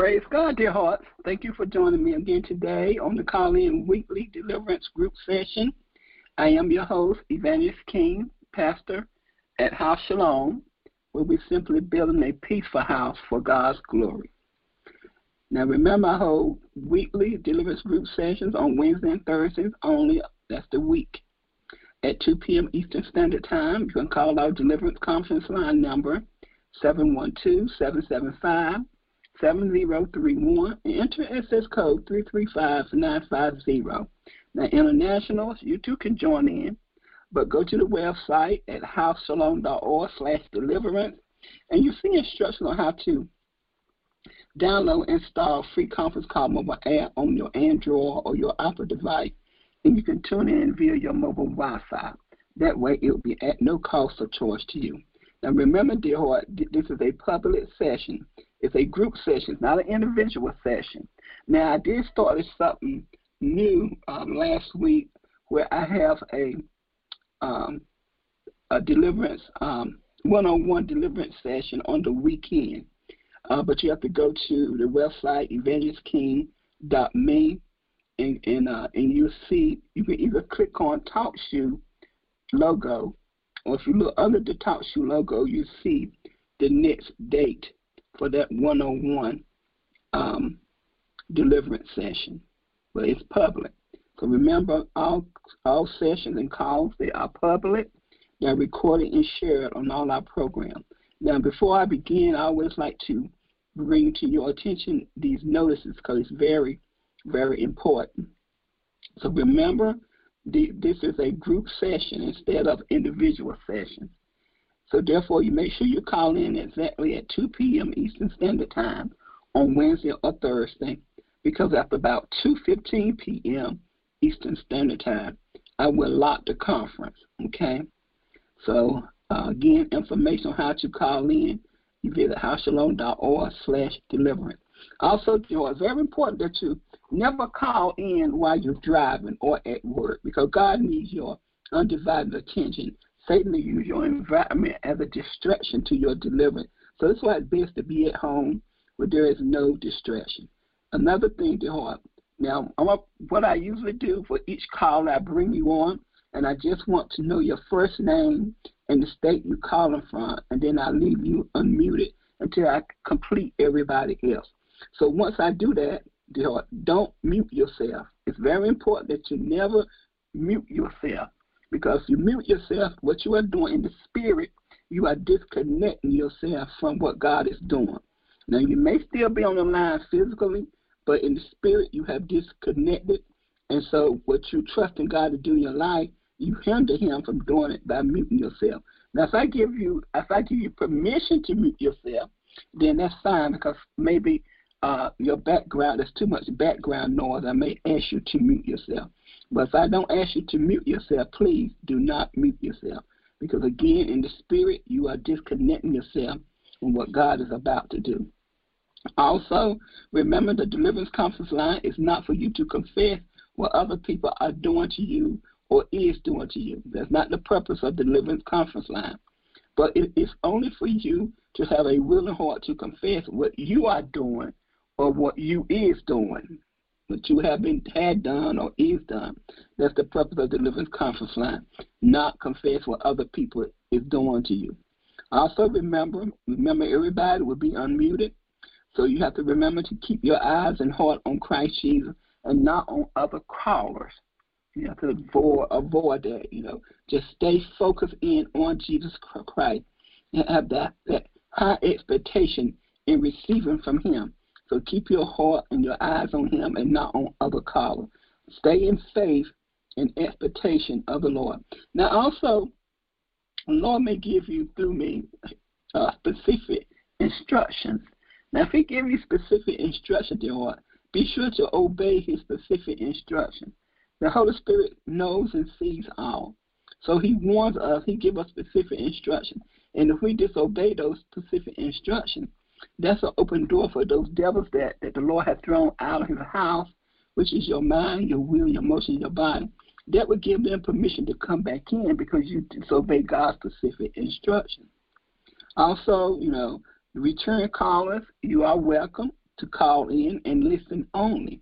Praise God, dear hearts. Thank you for joining me again today on the Call-In Weekly Deliverance Group Session. I am your host, Evangelist King, pastor at House Shalom, where we're simply building a peaceful house for God's glory. Now remember, I hold weekly deliverance group sessions on Wednesday and Thursdays only. That's the week. At 2 p.m. Eastern Standard Time, you can call our deliverance conference line number 712-775-7031 and enter SS code 335950. Now, internationals, you too can join in, but go to the website at houseshalom.org/deliverance, and you see instructions on how to download and install free conference call mobile app on your Android or your Apple device, and you can tune in via your mobile Wi-Fi. That way, it will be at no cost or charge to you. Now, remember, dear heart, this is a public session. It's a group session. It's not an individual session. Now, I did start something new last week where I have a deliverance, one-on-one deliverance session on the weekend. But you have to go to the website, evangelistking.me, and you'll see, you can either click on TalkShoe logo, or if you look under the TalkShoe logo, you see the next date for that one-on-one deliverance session. But it's public. So remember, all sessions and calls, they are public. They're recorded and shared on all our programs. Now, before I begin, I always like to bring to your attention these notices because it's very, very important. So remember, this is a group session instead of individual sessions. So therefore, you make sure you call in exactly at 2 p.m. Eastern Standard Time on Wednesday or Thursday, because after about 2:15 p.m. Eastern Standard Time, I will lock the conference, okay? So, again, information on how to call in, you visit houseshalom.org/deliverance. Also, it's very important that you never call in while you're driving or at work, because God needs your undivided attention. Satan will use your environment as a distraction to your deliverance. So that's why it's best to be at home where there is no distraction. Another thing to heart. Now, what I usually do for each call I bring you on, and I just want to know your first name and the state you're calling from, and then I leave you unmuted until I complete everybody else. So once I do that, don't mute yourself. It's very important that you never mute yourself, because if you mute yourself, what you are doing in the spirit, you are disconnecting yourself from what God is doing. Now, you may still be on the line physically, but in the spirit, you have disconnected. And so what you trust in God to do in your life, you hinder him from doing it by muting yourself. Now, if I give you permission to mute yourself, then that's fine, because maybe your background, there's too much background noise. I may ask you to mute yourself. But if I don't ask you to mute yourself, please do not mute yourself, because again, in the spirit, you are disconnecting yourself from what God is about to do. Also, remember, the deliverance conference line is not for you to confess what other people are doing to you or is doing to you. That's not the purpose of the deliverance conference line. But it is only for you to have a willing heart to confess what you are doing or what you is doing, what you had done or is done. That's the purpose of the deliverance conference line, not confess what other people is doing to you. Also, remember, everybody will be unmuted. So you have to remember to keep your eyes and heart on Christ Jesus and not on other callers. You have to avoid that, Just stay focused in on Jesus Christ and have that high expectation in receiving from him. So keep your heart and your eyes on him and not on other callers. Stay in faith and expectation of the Lord. Now also, the Lord may give you through me specific instructions. Now, if he gives you specific instructions, dear heart, be sure to obey his specific instructions. The Holy Spirit knows and sees all. So he warns us, he gives us specific instructions. And if we disobey those specific instructions, that's an open door for those devils that the Lord has thrown out of his house, which is your mind, your will, your emotion, your body. That would give them permission to come back in because you disobey God's specific instructions. Also, return callers, you are welcome to call in and listen only.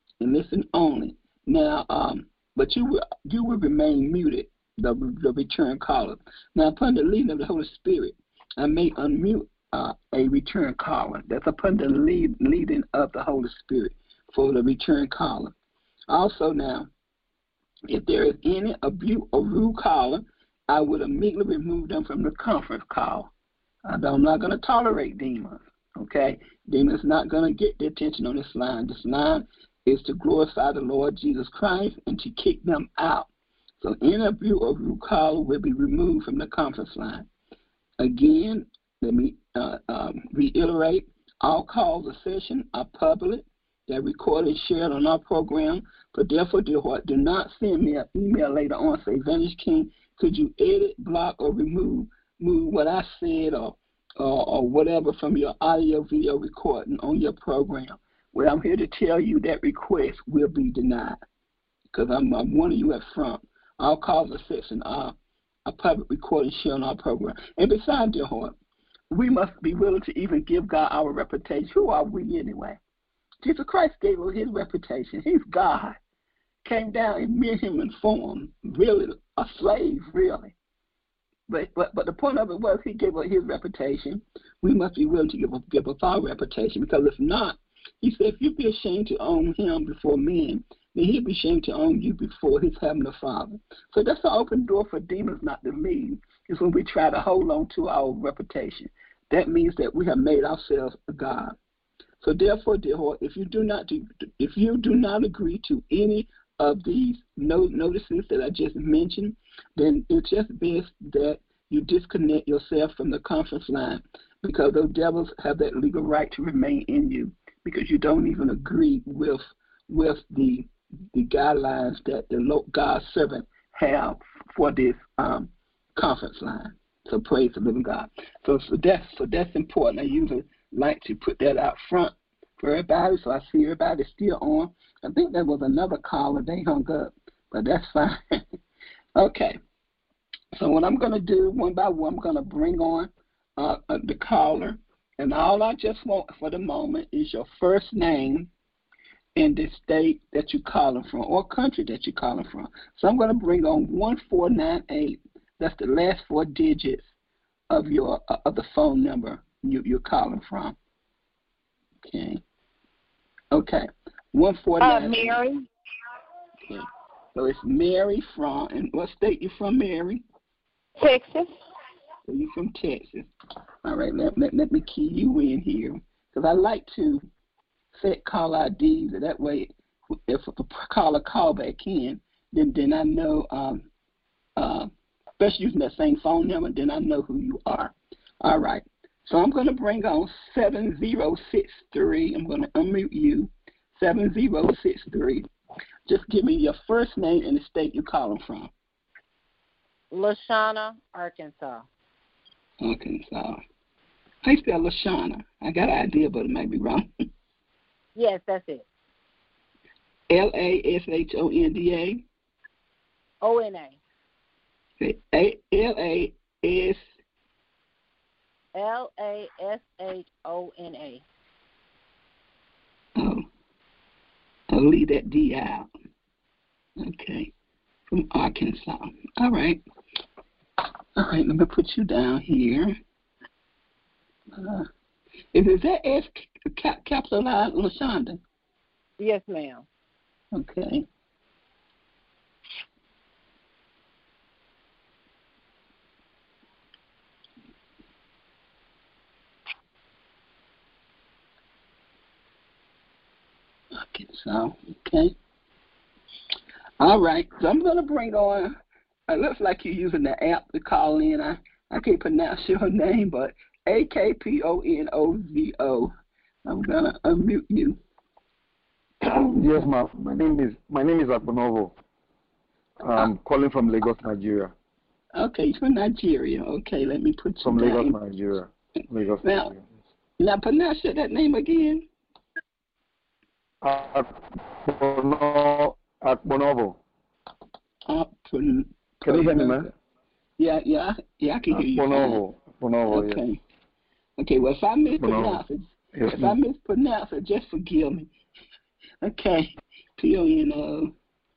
Now, but you will remain muted, the return caller. Now, upon the leading of the Holy Spirit, I may unmute a return caller. That's upon the leading of the Holy Spirit for the return caller. Also, now, if there is any abuse or rude caller, I would immediately remove them from the conference call. I'm not going to tolerate demons. Okay, demons not going to get the attention on this line. This line is to glorify the Lord Jesus Christ and to kick them out. So any abuse or rude caller will be removed from the conference line. Again, let me reiterate: all calls or sessions are public. They're recorded and shared on our program. But therefore, dear heart, do not send me an email later on say, Evangelist King, could you edit, block, or remove what I said or whatever from your audio video recording on your program? Well, I'm here to tell you that request will be denied because I'm warning you up front. All calls or sessions are a public recording shared on our program. And besides, dear heart, we must be willing to even give God our reputation. Who are we anyway? Jesus Christ gave us his reputation. He's God. Came down in mere human form, really a slave, really. But the point of it was he gave us his reputation. We must be willing to give up our reputation, because if not, he said, if you be ashamed to own him before men, then he'll be ashamed to own you before his heavenly Father. So that's an open door for demons not to leave, is when we try to hold on to our reputation. That means that we have made ourselves a God. So therefore, dear heart, if you do not agree to any of these notices that I just mentioned, then it's just best that you disconnect yourself from the conference line, because those devils have that legal right to remain in you, because you don't even agree with the guidelines that the God's servant have for this conference line. So praise the living God. So that's important. I usually like to put that out front for everybody, so I see everybody's still on. I think there was another caller, they hung up, but that's fine. Okay, so what I'm going to do, one by one, I'm going to bring on the caller, and all I just want for the moment is your first name and the state that you're calling from or country that you're calling from. So I'm going to bring on 1498. That's the last 4 digits of your of the phone number you're calling from. Okay. 149. Mary. Okay. So it's Mary from, and what state you from, Mary? Texas. So you from Texas. All right. Let me key you in here, because I like to set call IDs, and that way, if a caller call back in, then I know. Especially using that same phone number, then I know who you are. All right. So I'm going to bring on 7063. I'm going to unmute you. 7063. Just give me your first name and the state you're calling from. LaShawna, Arkansas. Arkansas. How you spell LaShawna? I got an idea, but it might be wrong. Yes, that's it. LASHONDA? ONA. LAS. LASHONA. Oh, I'll leave that D out. Okay, from Arkansas. All right, let me put you down here. Is that S capitalized, LaShonda? Yes, ma'am. Okay. Arkansas. Okay. All right. So I'm going to bring on, it looks like you're using the app to call in. I can't pronounce your name, but AKPONOVO. I'm going to unmute you. Yes, ma'am. My name is Akbonovo. I'm calling from Lagos, Nigeria. Okay, you're from Nigeria. Okay, let me put you from down. Lagos, Nigeria. Nigeria. Now pronounce that name again. Akbonovo. Can you hear me, man? Yeah, I can hear you. Akbonovo, okay. yes. Okay, well, if I mispronounce it, Yes, if I mispronounce it, just forgive me. Okay. P-O-N-O.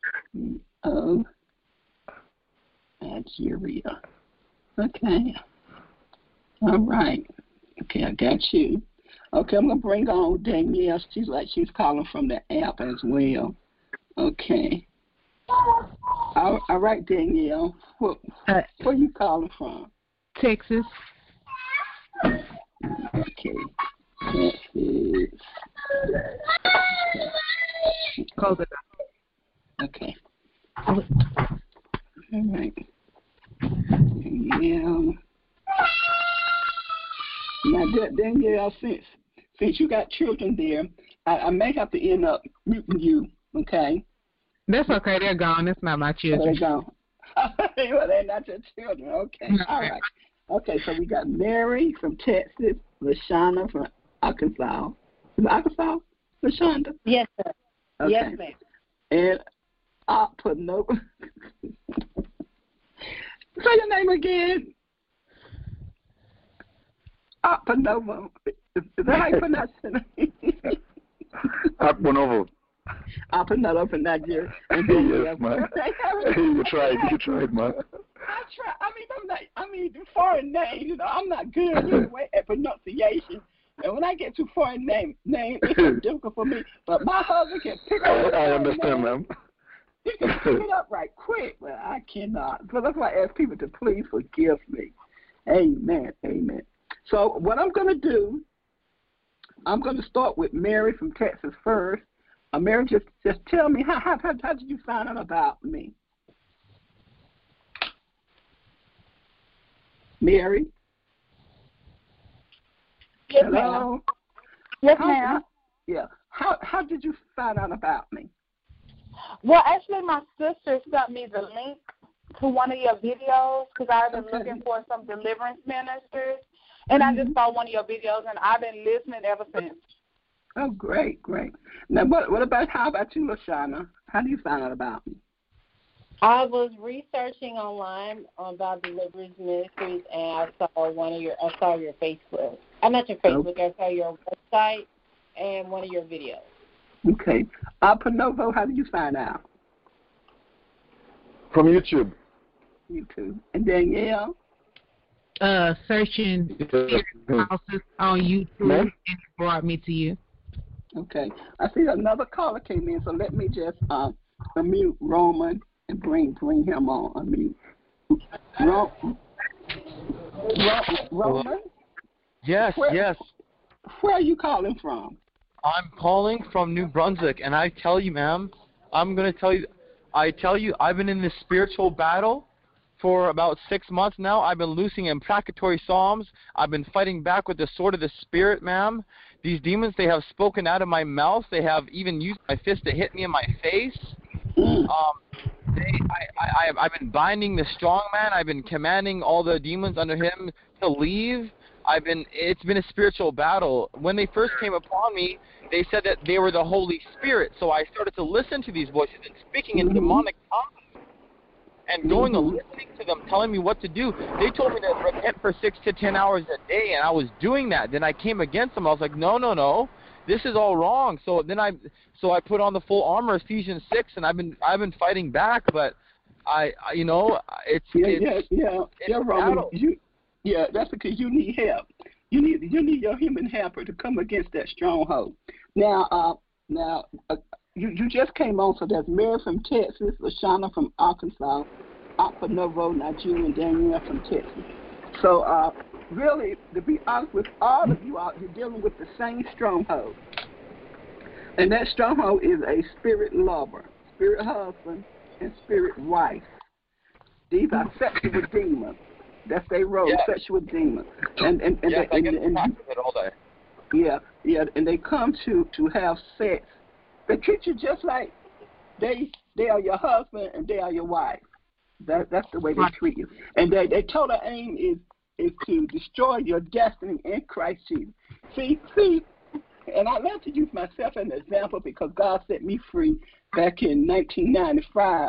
Nigeria. Okay. All right. Okay, I got you. Okay, I'm going to bring on Danielle. She's calling from the app as well. Okay. All right, Danielle. Where are you calling from? Texas. Okay. Texas. Close it. Okay. All right. Yeah. Now, Danielle, since you got children there, I may have to end up muting you, okay? That's okay. They're gone. That's not my children. They're gone. Well, they're not your children. Okay. All right. Okay, so we got Mary from Texas, LaShonda from Arkansas. Is it Arkansas, LaShonda? Yes, sir. Okay. Yes, ma'am. And Apanova. Say your name again. Apanova. Is that how you pronounce it? Akbonovo. Apanova from Nigeria. Yes, man. You tried, man. I try. I mean, foreign names. You know, I'm not good anyway at pronunciation. And when I get to foreign name, it's difficult for me. But my husband can pick up. I understand, ma'am. He can pick it up right quick, but I cannot. So that's why I ask people to please forgive me. Amen. Amen. So what I'm going to do, I'm going to start with Mary from Texas first. Mary, just tell me, how did you find out about me? Mary? Yes, Hello? ma'am. Yes, ma'am. Yeah. How did you find out about me? Well, actually, my sister sent me the link to one of your videos because I've been looking for some deliverance ministers, and I just saw one of your videos, and I've been listening ever since. Oh, great. Now, how about you, LaShonda? How do you find out about me? I was researching online about deliverance ministries, and I saw your Facebook. Not your Facebook. I saw your website and one of your videos. Okay. Panovo, how do you find out? From YouTube. YouTube. And Danielle? Searching spirit houses on YouTube, and it brought me to you. Okay. I see another caller came in, so let me just unmute Roman and bring him on. Unmute. Roman? Yes, yes. Where are you calling from? I'm calling from New Brunswick, and I tell you, ma'am, I've been in this spiritual battle for about 6 months now. I've been loosing imprecatory psalms. I've been fighting back with the sword of the Spirit, ma'am. These demons, they have spoken out of my mouth. They have even used my fist to hit me in my face. I've been binding the strong man. I've been commanding all the demons under him to leave. It's been a spiritual battle. When they first came upon me, they said that they were the Holy Spirit. So I started to listen to these voices and speaking in demonic tongues and going and listening to them, telling me what to do. They told me to repent for 6 to 10 hours a day, and I was doing that. Then I came against them. I was like, no, this is all wrong. So then I put on the full armor, Ephesians 6, and I've been fighting back, but it's Roman. That's because you need help. You need your human helper to come against that stronghold. Now, you just came on, so there's Mary from Texas, LaShonda from Arkansas, Akbonovo, Nigeria, and Danielle from Texas. So, really, to be honest with all of you, you're dealing with the same stronghold. And that stronghold is a spirit lover, spirit husband, and spirit wife. These are sexual demons. That's their role, sexual demons. And I get it all day. Yeah, and they come to have sex. They treat you just like they are your husband and they are your wife. That's the way they treat you. And their total aim is to destroy your destiny in Christ Jesus. See, and I love to use myself as an example because God set me free back in 1995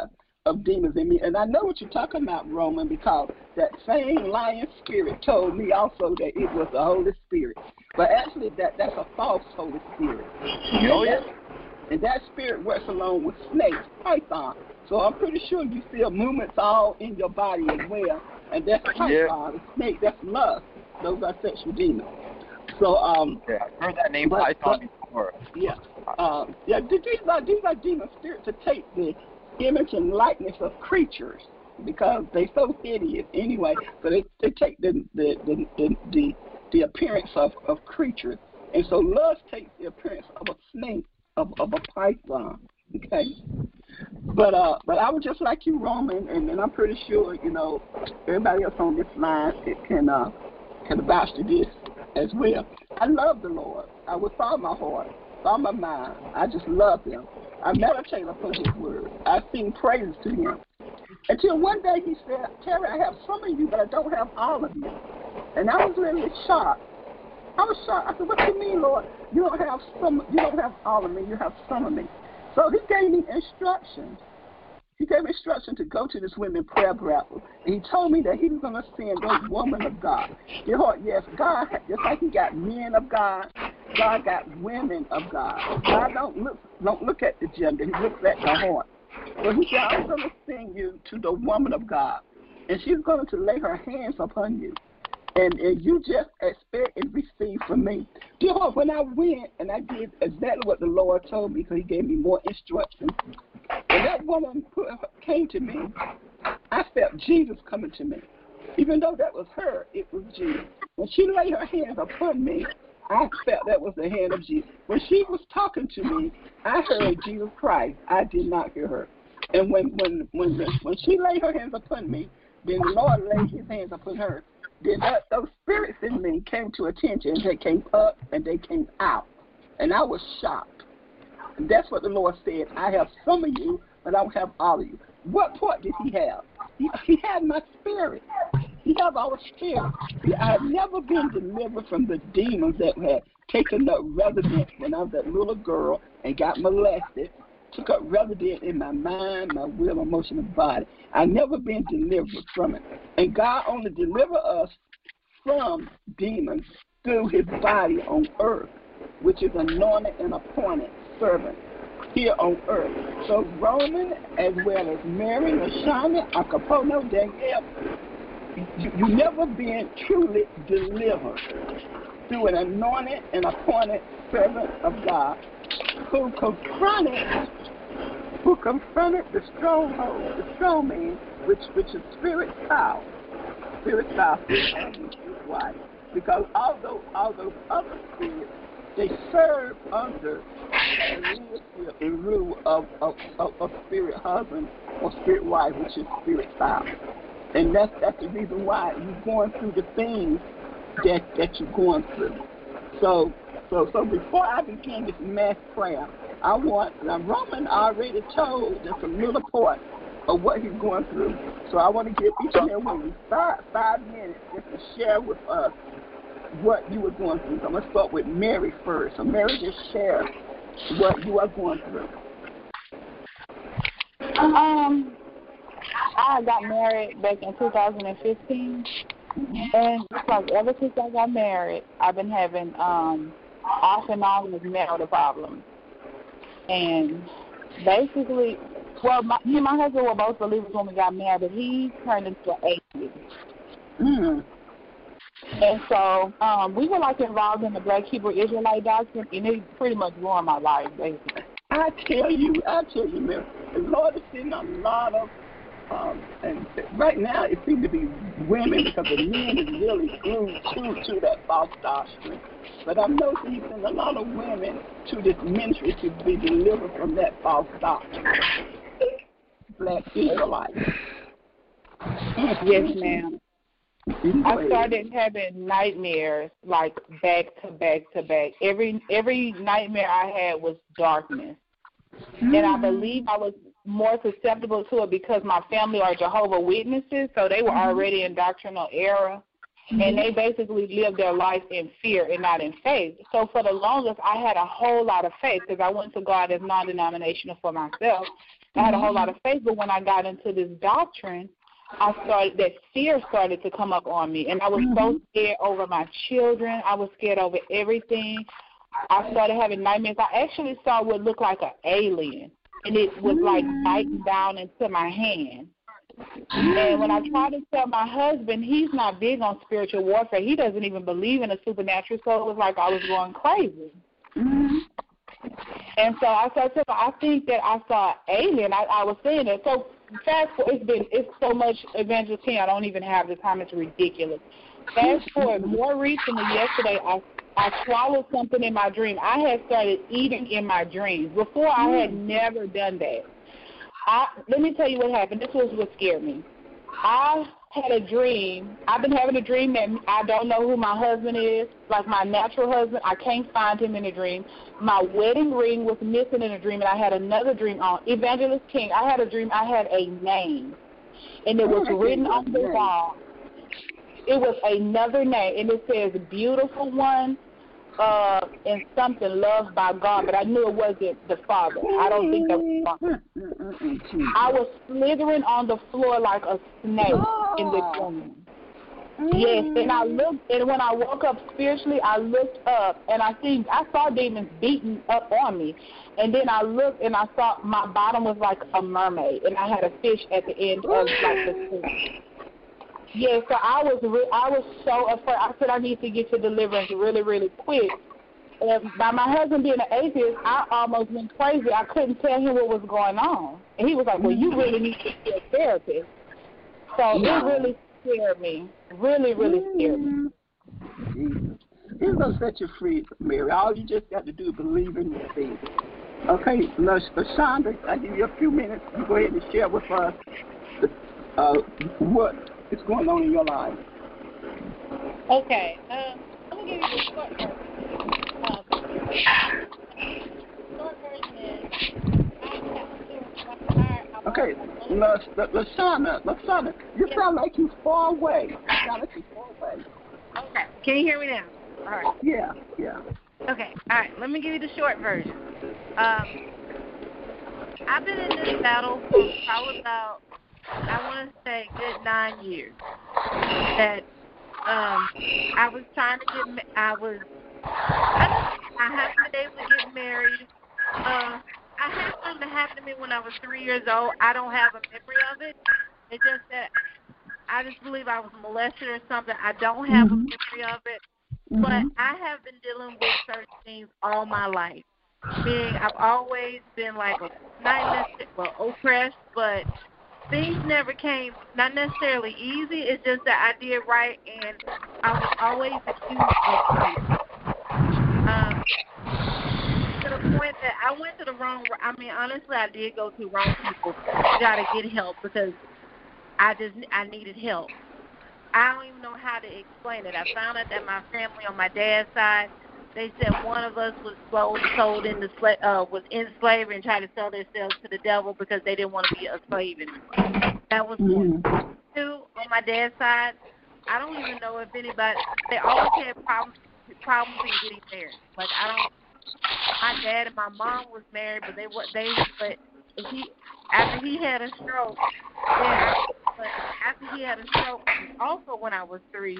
of demons in me. And I know what you're talking about, Roman, because that same lion spirit told me also that it was the Holy Spirit. But actually, that's a false Holy Spirit. Oh, yeah. And that spirit works along with snakes, python. So I'm pretty sure you feel movements all in your body as well. And that's python, the snake, that's lust. Those are sexual demons. So, yeah, I've heard that name python before. Yeah. These are demon spirits to take the image and likeness of creatures because they're so hideous anyway. So they take the appearance of creatures. And so lust takes the appearance of a snake, of a python. Okay. But I was just like you, Roman, and I'm pretty sure, everybody else on this line can vouch to this as well. I love the Lord. I with all my heart, all my mind. I just love him. I meditate upon his word. I sing praises to him. Until one day he said, Terry, I have some of you, but I don't have all of you. And I was really shocked. I was shocked. I said, what do you mean, Lord? You don't have all of me, you have some of me. So he gave me instructions. He gave me instructions to go to this women prayer breakfast. And he told me that he was going to send those women of God. Yes, God, just like he got men of God, God got women of God. God don't look at the gender. He looks at the heart. So he said, I'm going to send you to the woman of God. And she's going to lay her hands upon you. And you just expect and receive from me. Dear Lord, when I went and I did exactly what the Lord told me, because he gave me more instructions, when that woman came to me, I felt Jesus coming to me. Even though that was her, it was Jesus. When she laid her hands upon me, I felt that was the hand of Jesus. When she was talking to me, I heard Jesus Christ. I did not hear her. And when she laid her hands upon me, then the Lord laid his hands upon her. Then those spirits in me came to attention. They came up and they came out. And I was shocked. And that's what the Lord said. I have some of you, but I don't have all of you. What part did he have? He had my spirit. He had our spirit. I have never been delivered from the demons that had taken up residence when I was that little girl and got molested. Took up residence in my mind, my will, my emotion, and body. I've never been delivered from it. And God only delivered us from demons through his body on earth, which is anointed and appointed servant here on earth. So Roman, as well as Mary, LaShawna, Acapulco, Danielle, you never been truly delivered through an anointed and appointed servant of God who confronted the stronghold, the strong man, which is spirit power, why? Because all those other spirits, they serve under the leadership and rule of spirit husband or spirit wife, which is spirit power. And that's the reason why you're going through the things that you're going through. So before I begin this mass prayer, Roman already told us a little part of what he's going through. So I want to give each and every one of you 5 minutes just to share with us what you were going through. So I'm going to start with Mary first. So Mary, just share what you are going through. I got married back in 2015, and it's like ever since I got married, I've been having off and on with marital problems. And basically, well, me and my husband were both believers when we got married, but he turned into an atheist. Mm. And so we were like involved in the Black Hebrew Israelite doctrine, and it pretty much ruined my life, basically. I tell you, Mary, the Lord is seeing a lot of, and right now it seems to be women because the men is really glued to that false doctrine. But I'm noticing he's sending a lot of women to this ministry to be delivered from that false doctrine. Black Israelites. Yes, ma'am. I started having nightmares like back to back to back. Every nightmare I had was darkness. Mm-hmm. And I believe I was more susceptible to it because my family are Jehovah's Witnesses, so they were already in doctrinal error. and they basically live their life in fear and not in faith. So for the longest, I had a whole lot of faith because I went to God as non-denominational for myself. I had a whole lot of faith, but when I got into this doctrine, that fear started to come up on me, and I was so scared over my children. I was scared over everything. I started having nightmares. I actually saw what looked like an alien, and it was like biting down into my hand. And when I tried to tell my husband, he's not big on spiritual warfare. He doesn't even believe in the supernatural, so it was like I was going crazy. And so I said to him, I think that I saw an alien. I was saying that. So fast forward, it's so much Evangelist King, I don't even have the time. It's ridiculous. Fast forward, more recently, yesterday, I swallowed something in my dream. I had started eating in my dreams. Before, I had never done that. Let me tell you what happened. This was what scared me. I had a dream. I've been having a dream that I don't know who my husband is, like my natural husband. I can't find him in a dream. My wedding ring was missing in a dream, and I had another dream on Evangelist King. I had a dream. I had a name, and it was written on the wall. It was another name, and it says "Beautiful One," and something loved by God, but I knew it wasn't the Father. I don't think that was Father. I was slithering on the floor like a snake in the dream. Yes, and I looked, and when I woke up spiritually, I looked up, and I saw demons beating up on me. And then I looked, and I saw my bottom was like a mermaid, and I had a fish at the end of like the spoon. Yeah, so I was so afraid. I said I need to get to deliverance really, really quick. And by my husband being an atheist, I almost went crazy. I couldn't tell him what was going on. And he was like, well, you really need to see a therapist. So it really scared me. Really, really scared me. Jesus. He's going to set you free, Mary. All you just got to do is believe in your faith. Okay, Shonda, I give you a few minutes. You go ahead and share with us what is going on in your life. Okay. I'm going to give you the short version. Short version is okay, LaShawna, you sound like you're far away. Okay. Can you hear me now? All right. Yeah. Okay. All right. Let me give you the short version. I've been in this battle for probably about, I want to say, good 9 years. That I was trying to get, I haven't been able to get married. I had something happen to me when I was 3 years old. I don't have a memory of it. It's just that I just believe I was molested or something. I don't have a memory of it. But I have been dealing with certain things all my life. Meaning I've always been like oppressed, but things never came, not necessarily easy. It's just that I did right, and I was always accused of right. To the point that I went to the wrong, honestly, I did go to wrong people to try to get help because I needed help. I don't even know how to explain it. I found out that my family on my dad's side, they said one of us was was in slavery and tried to sell themselves to the devil because they didn't want to be a slave anymore. That was one. Two, on my dad's side, I don't even know if anybody. They always had problems in getting married. Like my dad and my mom was married, but after he had a stroke, also when I was 3,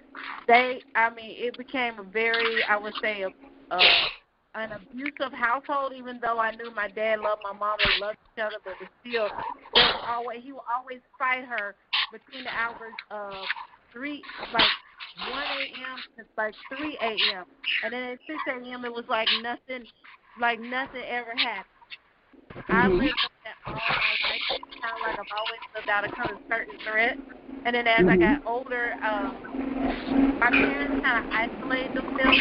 it became a very, I would say, an abusive household, even though I knew my dad loved my mom, they loved each other, but still, he would always fight her between the hours of 1 a.m. to 3 a.m. And then at 6 a.m. it was like nothing ever happened. I lived with that all my life. It's kind of like I've always lived out of certain threat. And then as I got older, my parents kind of isolated themselves.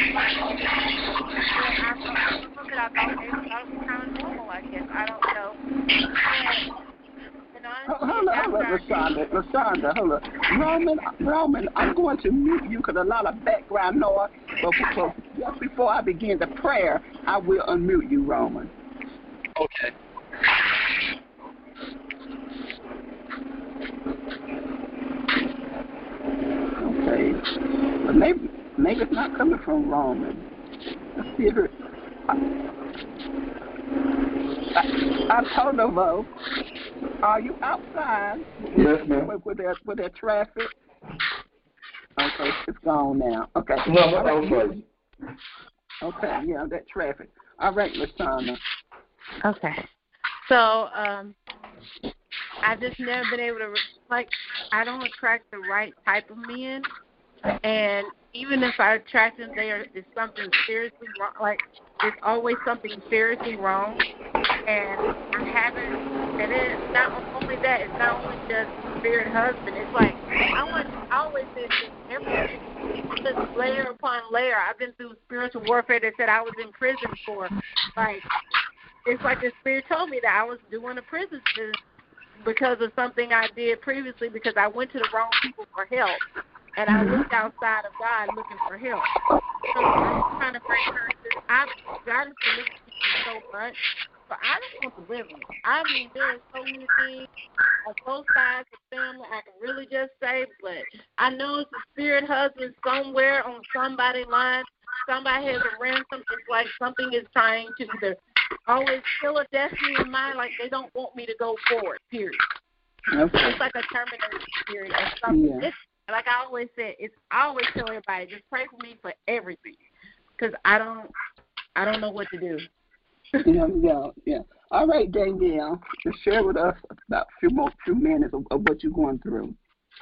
I thought it was kind of normal, I guess. I don't know. Hold on, LaShonda, hold on. Roman, I'm going to mute you because a lot of background noise. But just before I begin the prayer, I will unmute you, Roman. Okay. Okay. Maybe it's not coming from Roman. Let's see if it. Antonio, are you outside? Yes, ma'am. With that traffic? Okay, it's gone now. Okay. No, I'm outside. Okay, yeah, that traffic. All right, LaShawna. Okay. So, I've just never been able to, I don't attract the right type of men. And even if I attract them, there's something seriously wrong. There's always something seriously wrong. And I haven't, and it's not only that, it's not only just spirit husband. It's I always said everything, just layer upon layer. I've been through spiritual warfare that said I was in prison for. It's like the spirit told me that I was doing a prison sentence because of something I did previously, because I went to the wrong people for help. And I looked outside of God looking for help. So I'm trying to pray for God has delivered me so much, but I just want deliverance. I mean, there are so many things on both sides of family I can really just say, but I know it's a spirit husband somewhere on somebody's line. Somebody has a ransom. It's like something is trying to either always kill a destiny in mind, like they don't want me to go forward, period. Okay. It's like a terminating spirit or something. Yeah. Like I always said, I always tell everybody, just pray for me for everything, because I don't know what to do. Yeah. All right, Danielle, just share with us about a few minutes of what you're going through.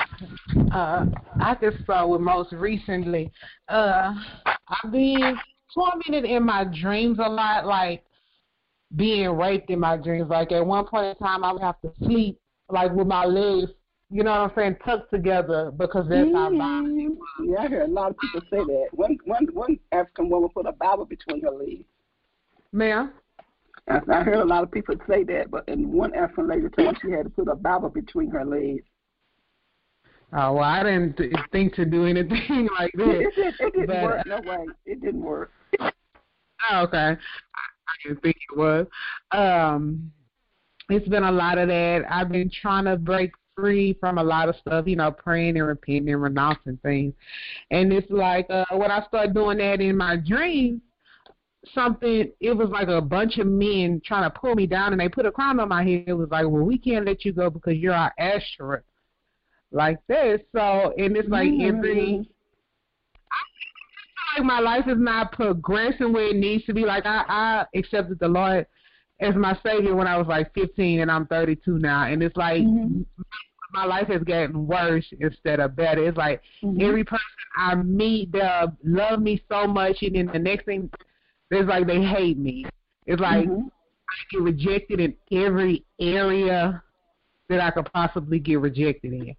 I just saw with most recently, I've been tormented in my dreams a lot, like being raped in my dreams. Like at one point in time, I would have to sleep like with my legs, you know what I'm saying, tucked together, because that's how violent it was. Yeah, I heard a lot of people say that. One African woman put a Bible between her legs. Ma'am? I heard a lot of people say that, and one African lady told me she had to put a Bible between her legs. Oh, well, I didn't think to do anything like that. It didn't work. No way. It didn't work. Oh, okay. I didn't think it was. It's been a lot of that. I've been trying to break free from a lot of stuff, praying and repenting and renouncing things. And it's like when I started doing that in my dreams, it was like a bunch of men trying to pull me down, and they put a crown on my head. It was like, well, we can't let you go because you're our Asherah. Like this. So, and it's like I feel like my life is not progressing where it needs to be. Like I accepted the Lord as my Savior when I was like 15, and I'm 32 now, and it's like my life has gotten worse instead of better. It's like every person I meet, they love me so much, and then the next thing, it's like they hate me. It's like I get rejected in every area that I could possibly get rejected in.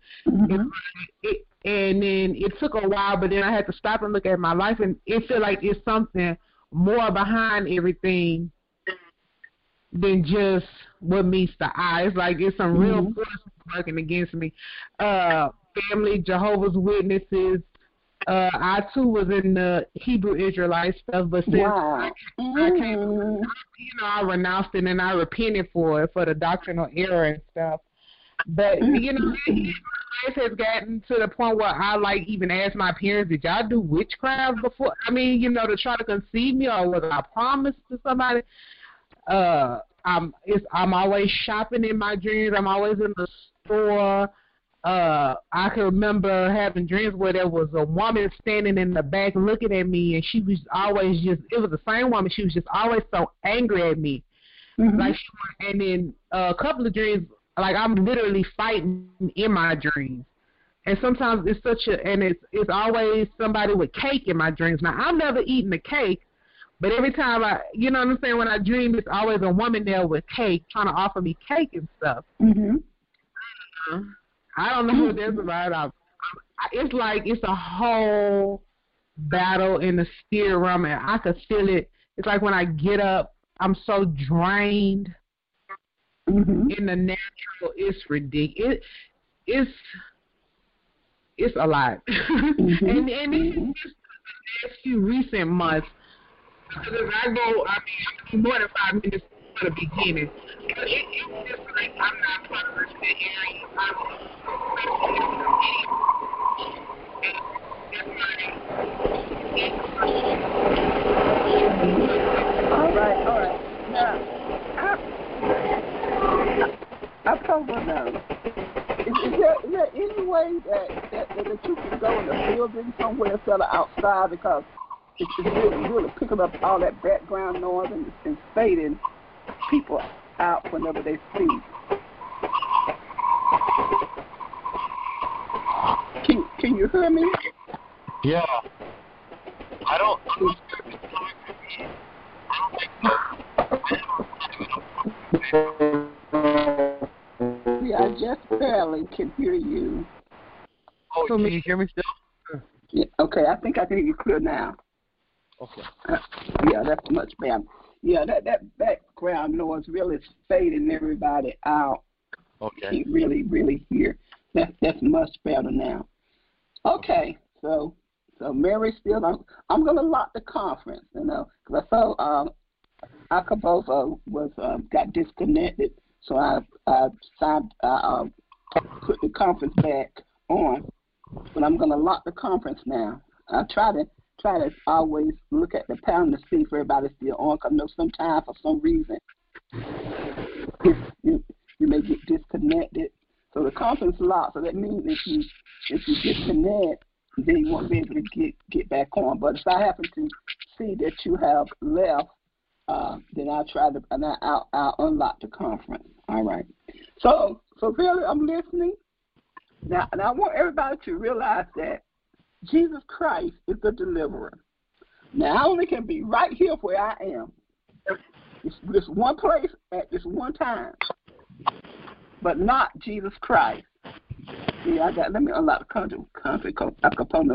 And then it took a while, but then I had to stop and look at my life, and it felt like it's something more behind everything than just what meets the eye. It's like it's some real forces working against me. Family, Jehovah's Witnesses. I too was in the Hebrew Israelite stuff, but since I came, I renounced it and I repented for the doctrinal error and stuff. But life has gotten to the point where I even asked my parents, did y'all do witchcraft before? I mean, to try to conceive me, or was I promised to somebody? I'm always shopping in my dreams. I'm always in the store. I can remember having dreams where there was a woman standing in the back looking at me, and she was always it was the same woman. She was just always so angry at me. And then a couple of dreams, I'm literally fighting in my dreams. And sometimes it's it's always somebody with cake in my dreams. Now, I've never eaten the cake, but every time you know what I'm saying, when I dream, it's always a woman there with cake trying to offer me cake and stuff. I don't know what that's about. It's like it's a whole battle in the spirit realm, and I could feel it. It's like when I get up, I'm so drained. In the natural, it's ridiculous. It's a lot. And it's just the last few recent months, because I mean, more than 5 minutes from the beginning. It's just like I'm not part of the area. All right. Now, I probably know. Is there any way that you can go in the building somewhere instead of outside, because it's really picking up all that background noise and fading people out whenever they speak? Can you hear me? Yeah. I don't Yeah, I just barely can hear you. Oh, can you hear me still? Yeah, okay, I think I can hear you clear now. Okay. Yeah, that's much better. Yeah, that background noise really is fading everybody out. Okay. Can't really hear. That's much better now. Okay, so Mary still, I'm gonna lock the conference, because I saw Akabovo was got disconnected, so I put the conference back on, but I'm gonna lock the conference now. I try to always look at the pound to see if everybody's still on, because I know sometimes for some reason you may get disconnected. So the conference locked, so that means if you disconnect, then you won't be able to get back on. But if I happen to see that you have left, then I'll unlock the conference. All right. So really, I'm listening. Now, and I want everybody to realize that Jesus Christ is the deliverer. Now, I only can be right here where I am, this one place at this one time, but not Jesus Christ. Yeah, let me unlock the component.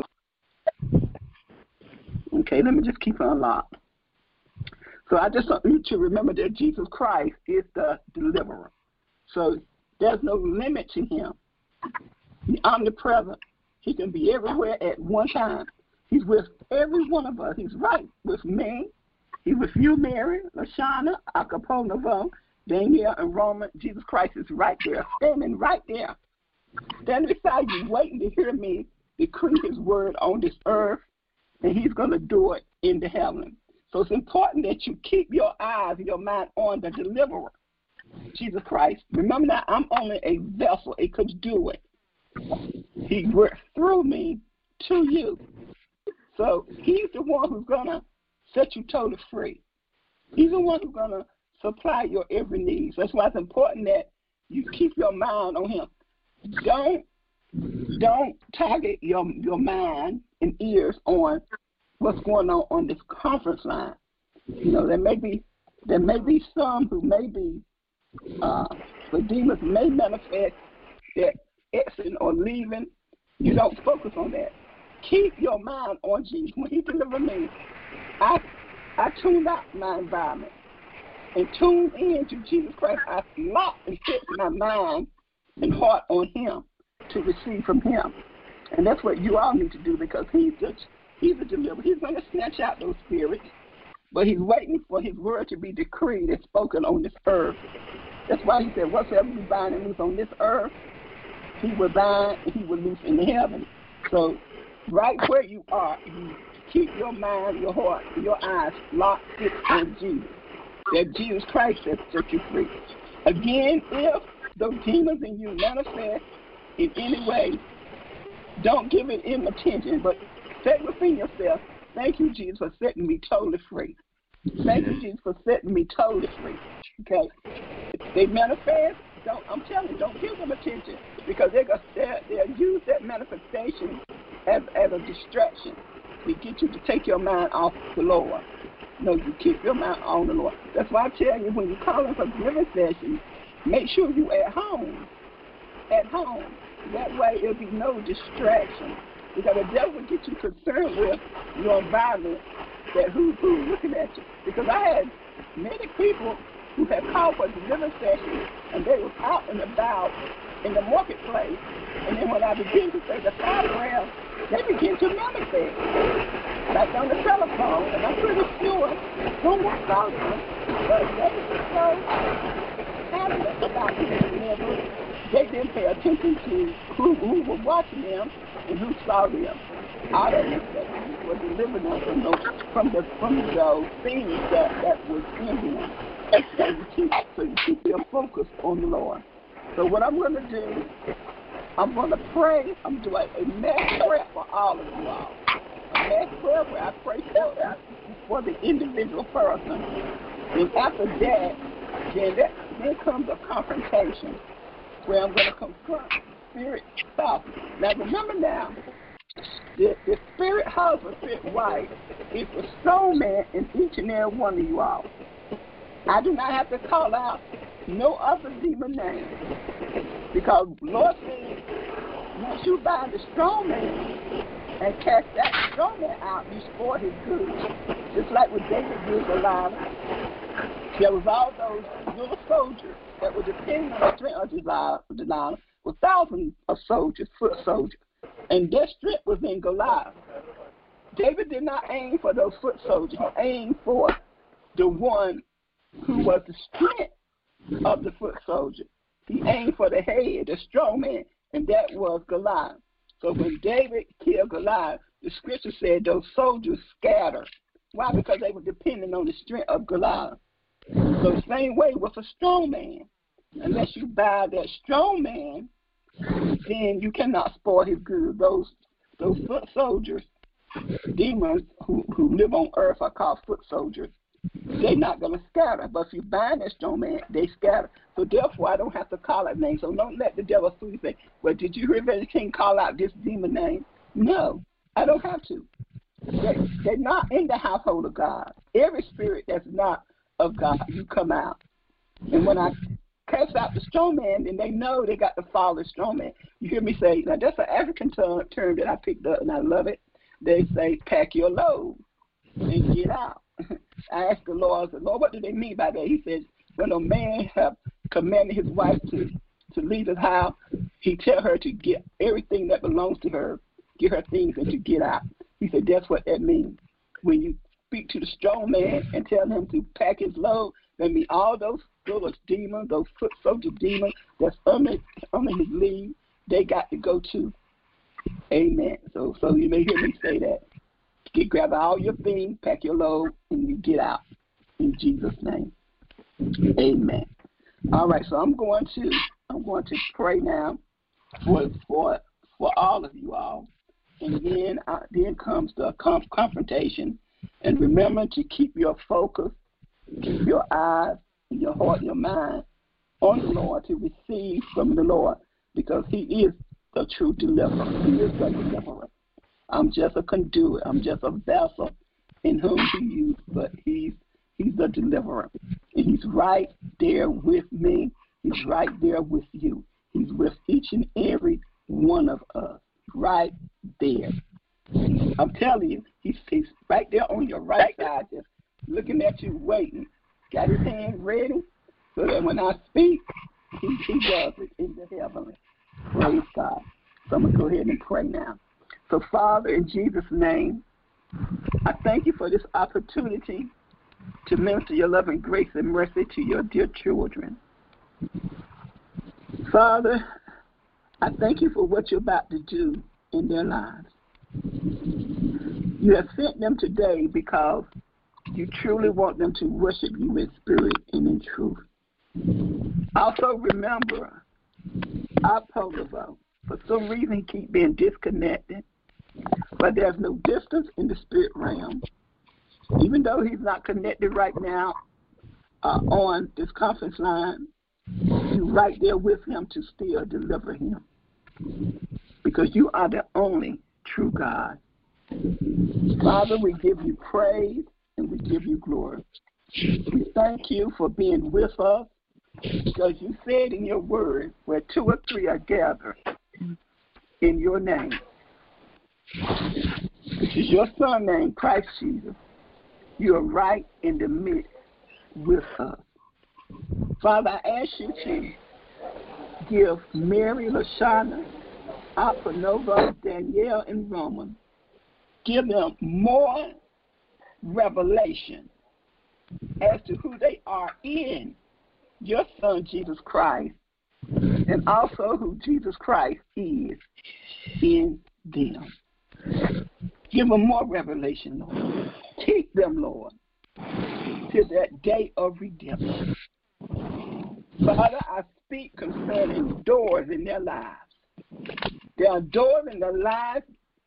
Okay, let me just keep it unlocked. So I just want you to remember that Jesus Christ is the deliverer. So there's no limit to him. He's omnipresent. He can be everywhere at one time. He's with every one of us. He's right with me. He's with you, Mary, Lashana, Akaponovo, Daniel, and Roman. Jesus Christ is right there, standing right there. Standing beside you, waiting to hear me decree his word on this earth, and he's going to do it in the heaven. So it's important that you keep your eyes and your mind on the deliverer, Jesus Christ. Remember that I'm only a vessel, a conduit. He works through me to you. So he's the one who's going to set you totally free. He's the one who's going to supply your every need. So that's why it's important that you keep your mind on him. Don't target your mind and ears on what's going on this conference line. There may be some who may be the demons may manifest that exiting or leaving. You don't focus on that. Keep your mind on Jesus. When he delivered me, I tuned out my environment and tuned in to Jesus Christ. I locked and fixed my mind and heart on him to receive from him. And that's what you all need to do, because he's a deliverer. He's going to snatch out those spirits, but he's waiting for his word to be decreed and spoken on this earth. That's why he said, whatsoever you bind and loose on this earth, he will bind and he will loose in the heaven. So right where you are, you keep your mind, your heart, your eyes locked fixed on Jesus. That Jesus Christ has set you free. Again, if those demons in you manifest in any way, don't give it any attention, but say within yourself, thank you, Jesus, for setting me totally free. Thank you, Jesus, for setting me totally free. Okay? If they manifest, I'm telling you, don't give them attention, because they'll use that manifestation as a distraction to get you to take your mind off the Lord. No, you keep your mind on the Lord. That's why I tell you, when you call in for deliverance sessions, make sure you at home. At home. That way it'll be no distraction. Because the devil will get you concerned with your environment, that who's looking at you. Because I had many people who had called for deliverance sessions, and they was out and about in the marketplace. And then when I begin to say the fire realm, they begin to manifest. Like on the telephone, and I'm pretty sure someone saw them, but they were so adamant about being delivered, they didn't pay attention to who was watching them and who saw them. out of necessity for delivering them from those things that was in them. So you keep your focus on the Lord. So what I'm going to do, I'm going to pray. I'm doing a mass prayer for all of you all. A mass prayer where I pray for the individual person. And after that, then comes a confrontation where I'm going to confront spirit spouse. Now remember now, the spirit husband, spirit wife, is a strong man in each and every one of you all. I do not have to call out no other demon name, because Lord says, once you bind the strong man and cast that strong man out, you spoil his goods. Just like with David did Goliath, there was all those little soldiers that were depending on the strength of Goliath, with thousands of soldiers, foot soldiers, and their strength was in Goliath. David did not aim for those foot soldiers. He aimed for the one who was the strength of the foot soldier. He aimed for the head, the strong man, and that was Goliath. So when David killed Goliath, the scripture said those soldiers scattered. Why? Because they were depending on the strength of Goliath. So same way with a strong man. Unless you buy that strong man, then you cannot spoil his goods. Those foot soldiers, demons who live on earth are called foot soldiers. They're not going to scatter. But if you bind that strong man, they scatter. So therefore, I don't have to call that name. So don't let the devil fool you. Say, well, did you hear the king call out this demon name? No, I don't have to. They're not in the household of God. Every spirit that's not of God, you come out. And when I cast out the strong man, then they know they got to follow the strong man. You hear me say, now that's an African term that I picked up, and I love it. They say, pack your load and get out. I asked the Lord, I said, Lord, what do they mean by that? He said, when a man have commanded his wife to leave his house, he tell her to get everything that belongs to her, get her things, and to get out. He said, that's what that means. When you speak to the strong man and tell him to pack his load, that means all those demons, those foot soldier demons that's under his lead, they got to go too. Amen. So you may hear me say that. Grab all your things, pack your load, and you get out. In Jesus' name. Amen. All right, so I'm going to pray now for all of you all. And then comes the confrontation. And remember to keep your focus, keep your eyes and your heart and your mind on the Lord to receive from the Lord, because he is the true deliverer. He is the deliverer. I'm just a conduit. I'm just a vessel in whom he used, but he's the deliverer. And he's right there with me. He's right there with you. He's with each and every one of us, right there. I'm telling you, he's right there on your right side, just looking at you, waiting. Got his hand ready so that when I speak, he does it in the heavenly. Praise God. So I'm going to go ahead and pray now. So, Father, in Jesus' name, I thank you for this opportunity to minister your love and grace and mercy to your dear children. Father, I thank you for what you're about to do in their lives. You have sent them today because you truly want them to worship you in spirit and in truth. Also remember, our Polovo, for some reason, keep being disconnected. But there's no distance in the spirit realm. Even though he's not connected right now on this conference line, you're right there with him to still deliver him. Because you are the only true God. Father, we give you praise and we give you glory. We thank you for being with us, because you said in your word, where 2 or 3 are gathered in your name. This is your son named Christ Jesus. You are right in the midst with us. Father, I ask you to give Mary, LaShawna, Alpanova, Danielle, and Roman, give them more revelation as to who they are in your son, Jesus Christ, and also who Jesus Christ is in them. Give them more revelation, Lord. Teach them, Lord, to that day of redemption. Father, I speak concerning doors in their lives. There are doors in their lives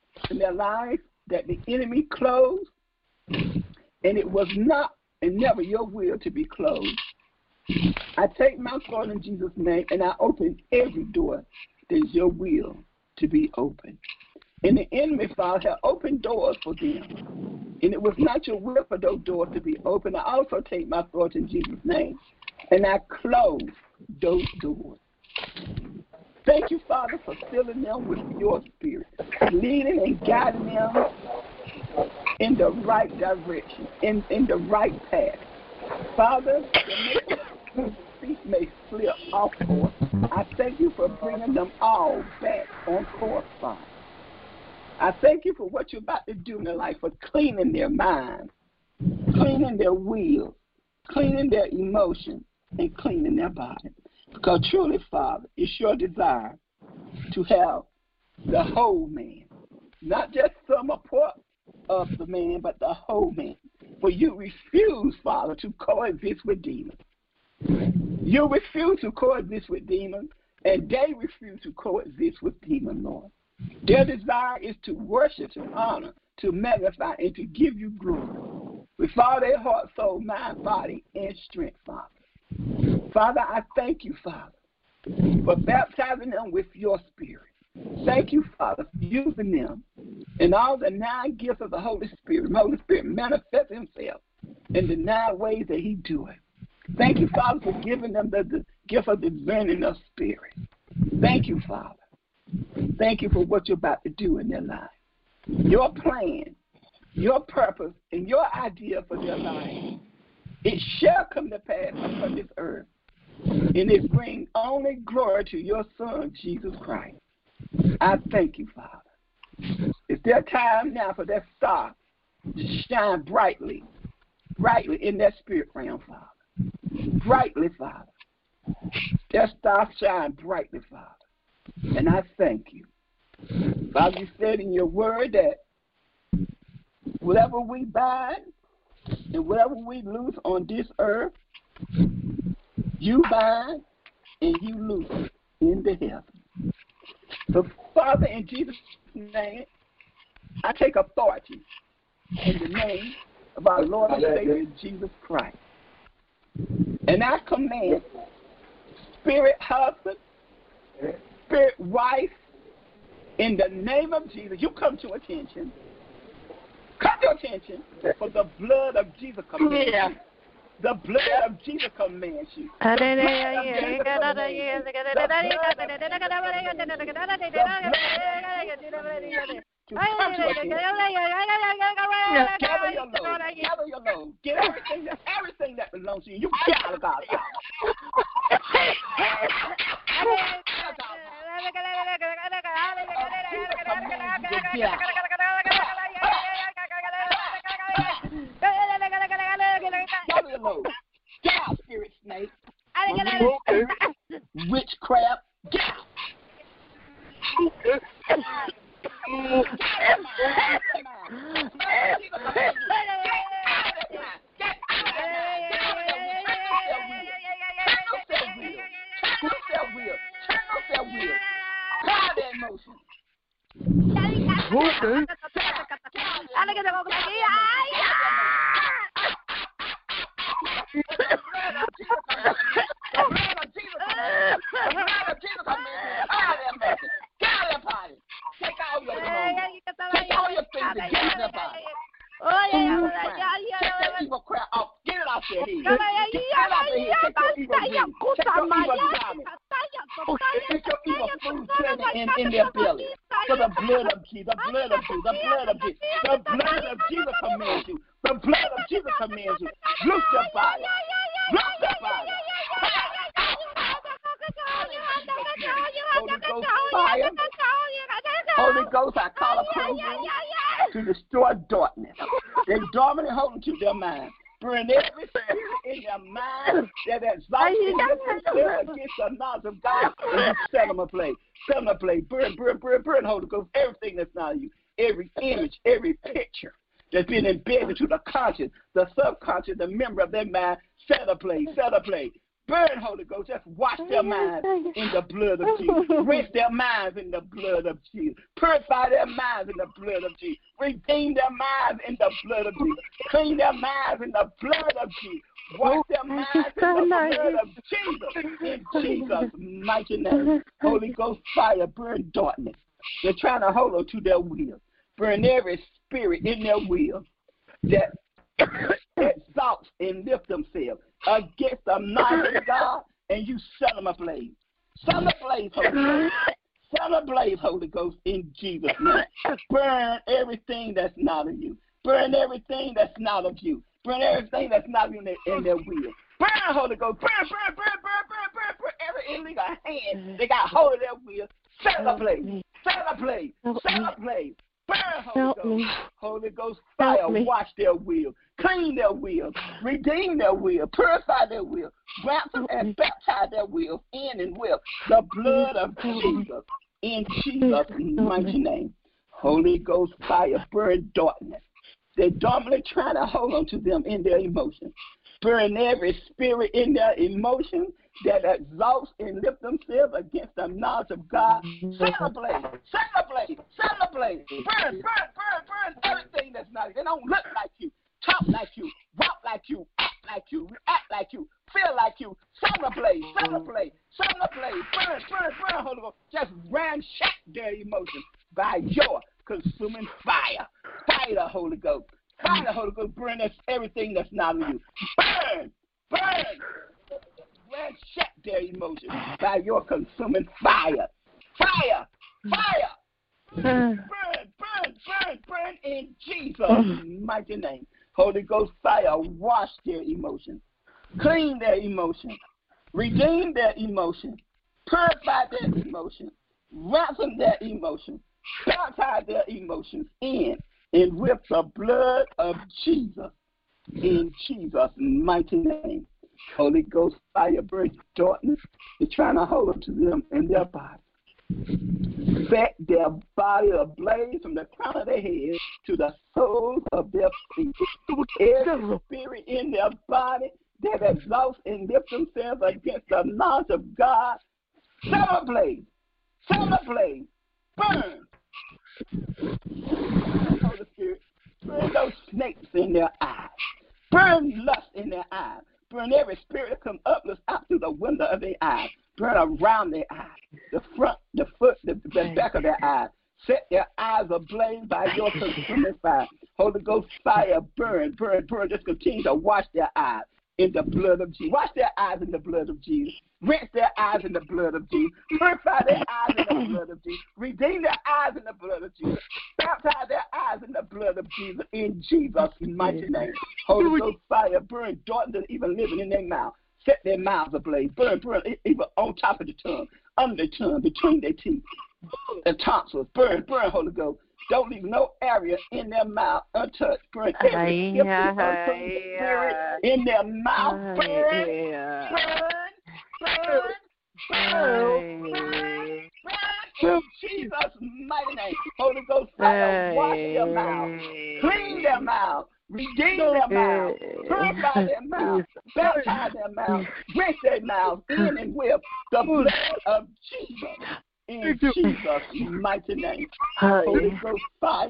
that the enemy closed, and it was not and never your will to be closed. I take my sword in Jesus' name, and I open every door that is your will to be open. And the enemy, Father, had opened doors for them, and it was not your will for those doors to be open. I also take my sword in Jesus' name, and I close those doors. Thank you, Father, for filling them with your spirit, leading and guiding them in the right direction, in the right path. Father, the feet may slip off course. I thank you for bringing them all back on course, Father. I thank you for what you're about to do in their life, for cleaning their minds, cleaning their will, cleaning their emotions, and cleaning their body. Because truly, Father, it's your desire to have the whole man, not just some part of the man, but the whole man. For you refuse, Father, to coexist with demons. You refuse to coexist with demons, and they refuse to coexist with demons, Lord. Their desire is to worship, to honor, to magnify, and to give you glory with all their heart, soul, mind, body, and strength, Father. Father, I thank you, Father, for baptizing them with your spirit. Thank you, Father, for using them in all the 9 gifts of the Holy Spirit. The Holy Spirit manifests himself in the 9 ways that he do it. Thank you, Father, for giving them the gift of discerning of spirit. Thank you, Father. Thank you for what you're about to do in their life. Your plan, your purpose, and your idea for their life, it shall come to pass upon this earth, and it brings only glory to your Son, Jesus Christ. I thank you, Father. It's their time now for that star to shine brightly in that spirit realm, Father. Brightly, Father. That star shine brightly, Father. And I thank you. Father, you said in your word that whatever we bind and whatever we loose on this earth, you bind and you loose in the heavens. So, Father, in Jesus' name, I take authority in the name of our Lord and Savior, Jesus Christ. And I command spirit husband, spirit wife, in the name of Jesus, you come to attention. Come to attention, for the blood of Jesus commands you. The blood of Jesus commands you. The blood of Jesus commands you. Gather your load. Get everything that belongs to you. You gather God out. Gather your load. Get out, spirit snake. Witchcraft. Get out. In their belly. For the blood of Jesus, the blood of Jesus, the blood of Jesus, the blood of Jesus commands you. The blood of Jesus commands you. Loose your body. Loose your body. Holy Ghost fire. Holy Ghost, I call upon you to destroy darkness. They're dormant and holding to their mind. Burn every spirit in their mind that exalts against the knowledge of God, and you set them ablaze. Set them ablaze. Burn, Holy Ghost, everything that's not of you. every image, every picture that's been embedded into the conscious, the subconscious, the memory of their mind. Set ablaze, set ablaze. Burn, Holy Ghost. Just wash their minds in the blood of Jesus. Rinse their minds in the blood of Jesus. Purify their minds in the blood of Jesus. Redeem their minds in the blood of Jesus. Clean their minds in the blood of Jesus. Wash their minds in the blood of Jesus. In Jesus' mighty name. Holy Ghost fire, burn darkness. They're trying to hold on to their will. Burn every spirit in their will that exalts and lift themselves against the knowledge of God, and you set them ablaze. Set them ablaze, Holy Ghost. Set them ablaze, Holy Ghost, in Jesus' name. Burn everything that's not of you. Burn everything that's not of you. Burn everything that's not of you in their will. Burn, Holy Ghost. Burn, burn, burn, burn, burn, burn, burn. Every illegal hand they got hold of their will. Set them ablaze. Set them ablaze. Set them ablaze. Burn, Holy Ghost. Holy Ghost fire, wash their will, clean their will, redeem their will, purify their will, ransom and baptize their will in and with the blood of Jesus, in Jesus' mighty name. Holy Ghost fire, burn darkness. They're dormantly trying to hold on to them in their emotions. Burn every spirit in their emotions that exalts and lift themselves against the knowledge of God. Set ablaze, set ablaze, set ablaze. Burn, burn, burn, burn everything that's not. They don't look like you, talk like you, walk like you, act like you, react like you, feel like you. Set ablaze, set ablaze, set ablaze. Burn, burn, burn, Holy Ghost. Just ransack their emotions by your consuming fire. Fire the Holy Ghost. Fire the Holy Ghost. Burn everything that's not of you. Burn, burn. Ransack their emotions by your consuming fire. Fire! Fire! Burn, burn, burn, burn in Jesus' mighty name. Holy Ghost fire, wash their emotions. Clean their emotions. Redeem their emotions. Purify their emotions. Ransom their emotions. Baptize their emotions in and with the blood of Jesus. In Jesus' mighty name. Holy Ghost fire, burn darkness. They're trying to hold on to them in their body. Set their body ablaze from the crown of their head to the soles of their feet. Every spirit in their body that exalts and lifts themselves against the knowledge of God, set them ablaze. Set them ablaze. Burn. Holy Spirit, burn those snakes in their eyes. Burn lust in their eyes. Burn every spirit that comes up out through the window of their eyes. Burn around their eyes, the front, the foot, the back of their eyes. Set their eyes ablaze by your consuming fire. Holy Ghost fire, burn, burn, burn. Just continue to wash their eyes in the blood of Jesus. Wash their eyes in the blood of Jesus. Rinse their eyes in the blood of Jesus. Purify their eyes in the blood of Jesus. Redeem their eyes in the blood of Jesus. Baptize their eyes in the blood of Jesus. In Jesus' mighty name. Holy Ghost fire, burn darkness even living in their mouth. Set their mouths ablaze. Burn, burn, even on top of the tongue, under the tongue, between their teeth, the tonsils. Burn, burn, Holy Ghost. Don't leave no area in their mouth untouched. Burn every spirit in their mouth. Burn, burn, burn, burn, burn. In Jesus' mighty name. Holy Ghost fire, wash their mouth, clean their mouth, redeem their mouth, purify their mouth, baptize their mouth, rinse their mouth in and with the blood of Jesus. In Jesus' mighty name. Holy Ghost fire,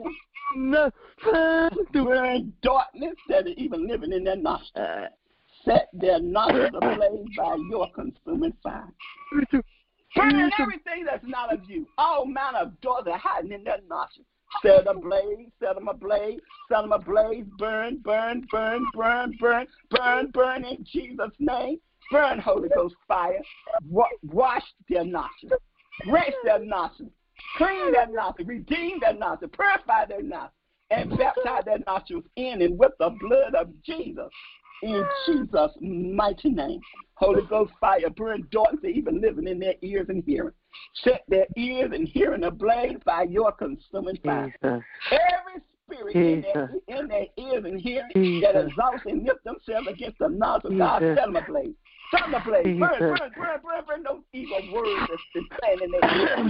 burn darkness that is even living in their nostrils. Set their nostrils ablaze by your consuming fire. Burn everything that's not of you. All manner of doors are hiding in their nostrils. Set them ablaze, set them ablaze, set them ablaze. Burn, burn, burn, burn, burn, burn, burn in Jesus' name. Burn, Holy Ghost fire. Wash their nostrils. Rinse their nostrils. Clean their nostrils. Redeem their nostrils. Purify their nostrils. And baptize their nostrils in and with the blood of Jesus. In Jesus' mighty name. Holy Ghost fire, burn darkness, even living in their ears and hearing. Set their ears and hearing ablaze by your consuming fire. Every spirit in their ears and hearing that exalts and lifts themselves against the knowledge of God, set them ablaze. Set them ablaze. Burn, burn, burn, burn, burn those evil words that's been playing in their ears and hearing.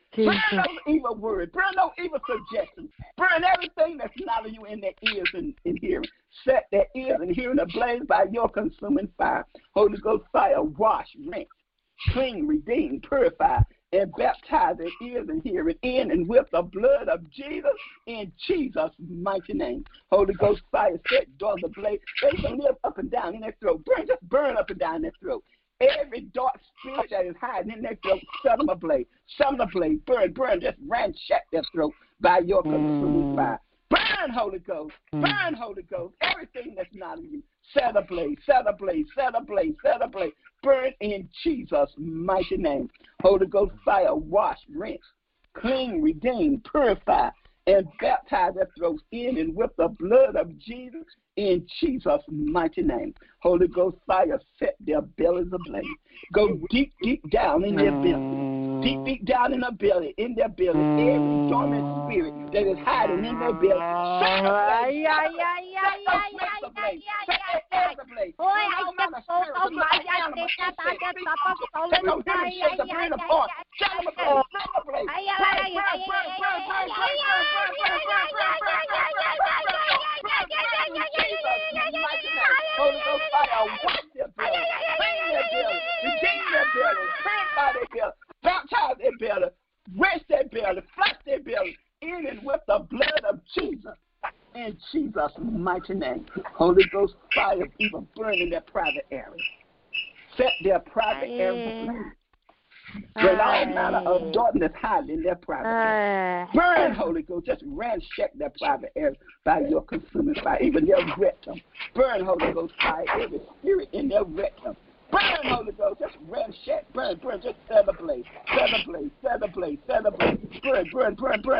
Burn those evil words. Burn those evil suggestions. Burn everything that's not of you in their ears and hearing. Set their ears and hearing ablaze by your consuming fire. Holy Ghost fire, wash, rinse, clean, redeem, purify, and baptize their ears and hearing in and with the blood of Jesus in Jesus' mighty name. Holy Ghost fire, set doors ablaze. They can live up and down in their throat. Just burn up and down in their throat. Every dark spirit that is hiding in their throat, set them ablaze. Set them ablaze. Burn, just ransack their throat by your consuming fire. Burn, Holy Ghost. Burn, Holy Ghost. Everything that's not of you. Set ablaze, set ablaze, set ablaze, set ablaze. Burn in Jesus' mighty name. Holy Ghost fire, wash, rinse, clean, redeem, purify, and baptize their throats in and with the blood of Jesus in Jesus' mighty name. Holy Ghost fire, set their bellies ablaze. Go deep, deep down in their belly. Deep, deep down in their belly, every dormant spirit that is hiding in their belly. Set ablaze. Holy Ghost fire, wash their belly, clean their belly, redeem their belly, purify their belly, baptize their belly, rinse their belly, flush their belly, in and with the blood of Jesus. In Jesus' mighty name. Holy Ghost fire, even burn in their private areas. Set their private areas ablaze. Burn all manner of darkness hiding in their private areas. Burn, Holy Ghost. Just ransack their private areas by your consuming fire. Even their rectum. Burn, Holy Ghost fire. Every spirit in their rectum. Burn, Holy Ghost. Just ransack. Burn. Just set ablaze. Set ablaze. Set ablaze. Set ablaze. Burn.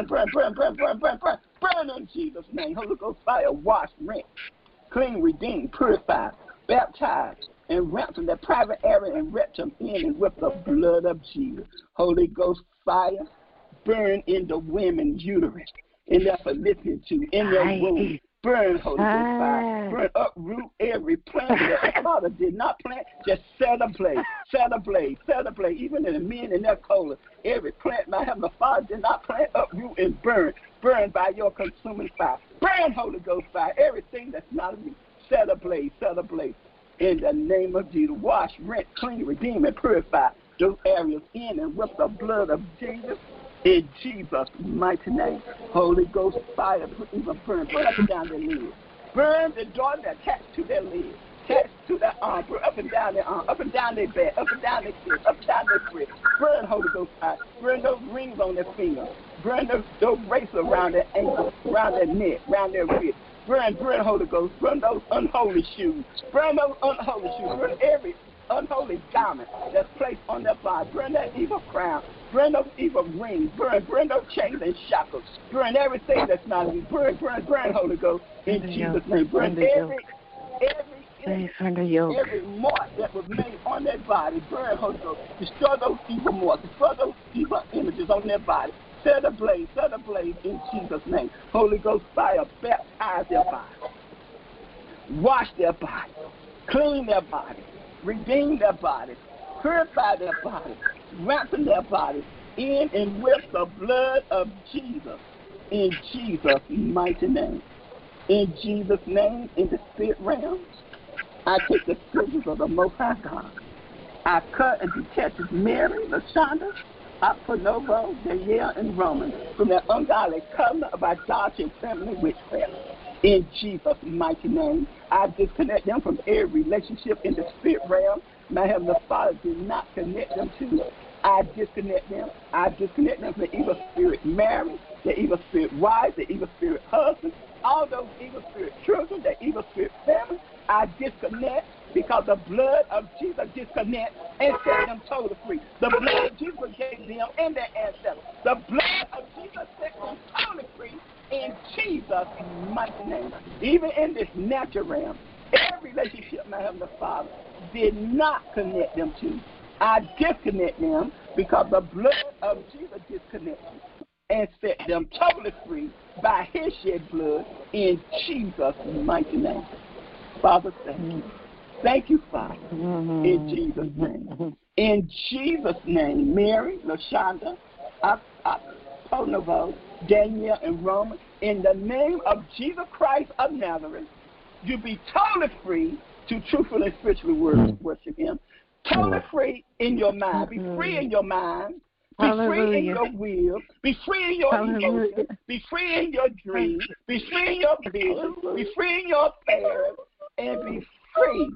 Burn in Jesus' name. Holy Ghost fire. Wash, rinse, clean, redeem, purify, baptize, and ransom their private area and rectum in and with the blood of Jesus. Holy Ghost fire, burn in the women's uterus, in their fallopian tube, in their womb. Burn, Holy Ghost fire. Burn, uproot every plant that the Father did not plant. Just set ablaze, set ablaze, set ablaze. Even in the men in their colon, every plant my Heavenly Father did not plant, uproot and burn. Burn by your consuming fire. Burn, Holy Ghost fire. Everything that's not of you, set ablaze, set ablaze. In the name of Jesus, wash, rinse, clean, redeem, and purify those areas in and with the blood of Jesus. In Jesus' mighty name. Holy Ghost fire, even burn up and down their legs. Burn the dark that attached to their legs, attached to their arm, burn up and down their arm, up and down their back, up and down their chest, up and down their wrist. Burn, Holy Ghost fire. Burn those rings on their fingers. Burn those bracelets around their ankles, around their neck, around their wrist. Burn, Holy Ghost. Burn those unholy shoes. Burn those unholy shoes. Burn every unholy garment that's placed on their body. Burn that evil crown. Burn those evil rings. Burn those chains and shackles. Burn everything that's not of you. Burn, Holy Ghost. In Jesus' name. Burn every mark that was made on their body. Burn, Holy Ghost. Destroy those evil marks. Destroy those evil images on their body. Set ablaze in Jesus' name. Holy Ghost fire, baptize their body. Wash their body. Clean their body. Redeem their body. Purify their body. Ransom their body in and with the blood of Jesus. In Jesus' mighty name. In Jesus' name, in the spirit realm, I take the scriptures of the Most High God. I cut and detach Mary, LaShonda, Akpanovo, Danielle, and Roman from their ungodly covenant of idolatry and family witchcraft. In Jesus' mighty name, I disconnect them from every relationship in the spirit realm my Heavenly Father did not connect them to. I disconnect them. I disconnect them from the evil spirit marriage, the evil spirit wife, the evil spirit husband, all those evil spirit children, the evil spirit family. I disconnect because the blood of Jesus disconnect and set them totally free. The blood of Jesus gave them and their ancestors. The blood of Jesus set them totally free in Jesus' mighty name. Even in this natural realm, every relationship my Heavenly Father did not connect them to, I disconnect them because the blood of Jesus disconnects them and set them totally free by his shed blood in Jesus' mighty name. Father, thank you. Thank you, Father, in Jesus' name. In Jesus' name, Mary, LaShonda, Ponovo, Daniel, and Roman, in the name of Jesus Christ of Nazareth, you be totally free to truthfully and spiritually worship Him. Totally free in your mind. Be free in your mind. Be free in your will. Be free in your emotions. Be free in your dreams. Be free in your vision. Be free in your affairs. And be free